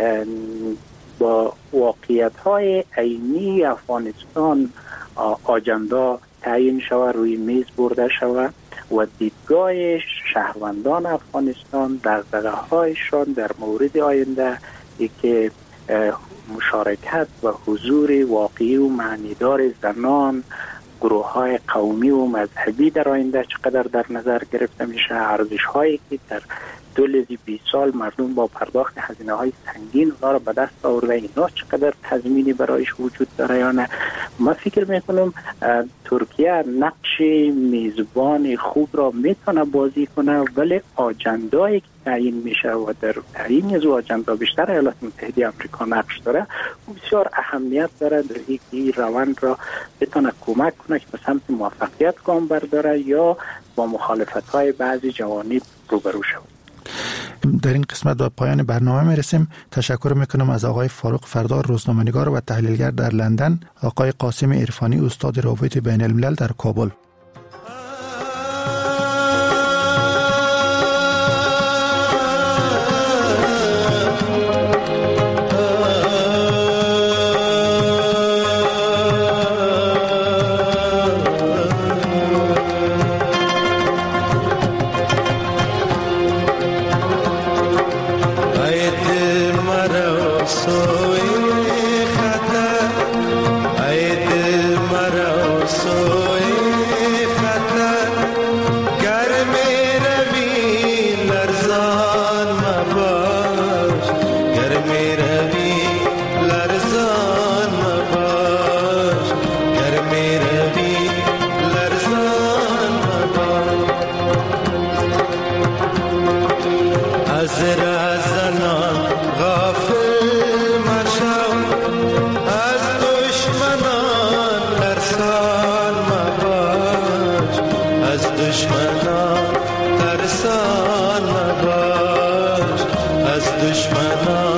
با واقعیت‌های عینی افغانستان آجندا تعیین شود، روی میز برده شود و دیدگاه شهروندان افغانستان دغدغه‌هایشان در مورد آینده که مشارکت و حضور واقعی و معنیدار زنان، گروه‌های قومی و مذهبی در آینده چقدر در نظر گرفته میشه، ارزش‌هایی که در طول 20 سال مردم با پرداخت هزینه‌های سنگین اونا را به دست آورده، اینا چقدر تضمینی برایش وجود داره یا نه. من فکر میکنم ترکیه نقش میزبان خوب را میتونه بازی کنه، ولی آجندایی که تعیین میشه و در تعیین از آجندا بیشتر ایالات متحده آمریکا نقش داره و بسیار اهمیت داره در اینکه روند را بتونه کمک کنه که به سمت موفقیت گام برداره یا با مخالفت‌های بعضی جوانب روبرو شود. در این قسمت به پایان برنامه میرسیم. تشکر میکنم از آقای فاروق فردا، روزنامه‌نگار و تحلیلگر در لندن، آقای قاسم عرفانی، استاد روابط بین الملل در کابل. دشمنان ترسان مباش، از دشمنان